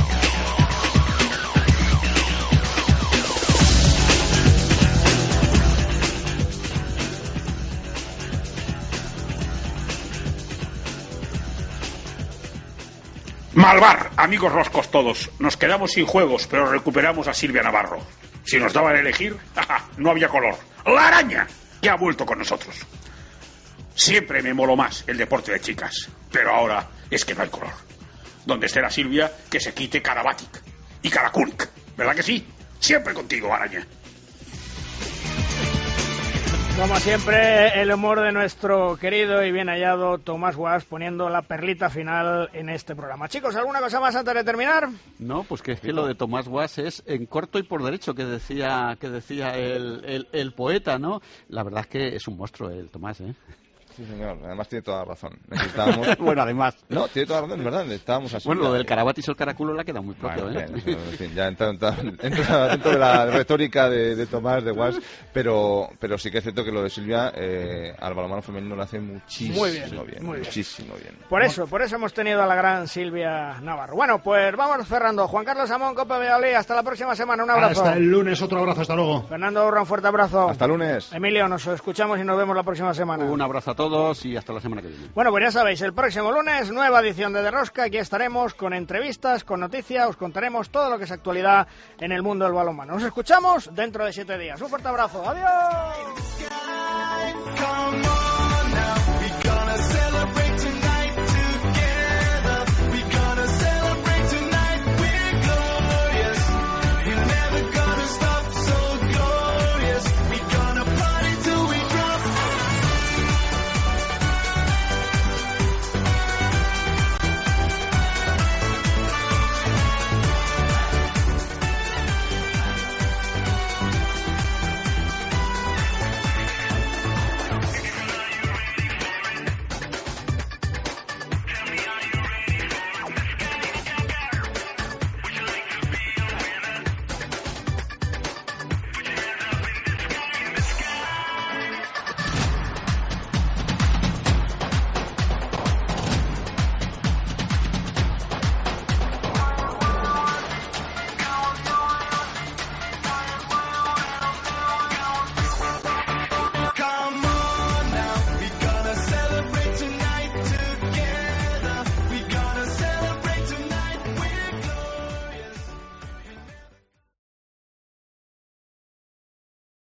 [SPEAKER 12] Malvar, amigos roscos todos. Nos quedamos sin juegos, pero recuperamos a Silvia Navarro. Si nos daban a elegir, no había color. ¡La araña! Ya ha vuelto con nosotros. Siempre me moló más el deporte de chicas, pero ahora es que no hay color. Donde esté la Silvia, que se quite Karabatic y Karakulik. ¿Verdad que sí? Siempre contigo, araña.
[SPEAKER 3] Como siempre, el humor de nuestro querido y bien hallado Tomás Guas poniendo la perlita final en este programa. Chicos, ¿alguna cosa más antes de terminar?
[SPEAKER 6] No, pues que es que lo de Tomás Guas es en corto y por derecho, que decía el poeta, ¿no? La verdad es que es un monstruo el Tomás, ¿eh?
[SPEAKER 5] Sí, señor. Además tiene toda la razón. Necesitábamos...
[SPEAKER 6] Bueno, además.
[SPEAKER 5] No, tiene toda la razón, es verdad. Necesitábamos así.
[SPEAKER 6] Bueno, lo del Carabatis o el Caraculo le ha quedado muy propio,
[SPEAKER 5] bueno,
[SPEAKER 6] ¿eh?
[SPEAKER 5] Bien, en fin, ya entra dentro de la retórica de Tomás, de Guas, pero sí que es cierto que lo de Silvia al balonmano femenino lo hace muchísimo bien. Muchísimo bien.
[SPEAKER 3] Por eso hemos tenido a la gran Silvia Navarro. Bueno, pues vamos cerrando. Juan Carlos Amón, Copa Valladolid, hasta la próxima semana. Un abrazo.
[SPEAKER 4] Hasta el lunes, otro abrazo, hasta luego.
[SPEAKER 3] Fernando Urra, un fuerte abrazo.
[SPEAKER 5] Hasta el lunes.
[SPEAKER 3] Emilio, nos escuchamos y nos vemos la próxima semana.
[SPEAKER 6] Un abrazo a todos y hasta la semana que viene.
[SPEAKER 3] Bueno, pues ya sabéis, el próximo lunes, nueva edición de Rosca. Aquí estaremos con entrevistas, con noticias, os contaremos todo lo que es actualidad en el mundo del balonmano. Nos escuchamos dentro de 7 días. Un fuerte abrazo. ¡Adiós!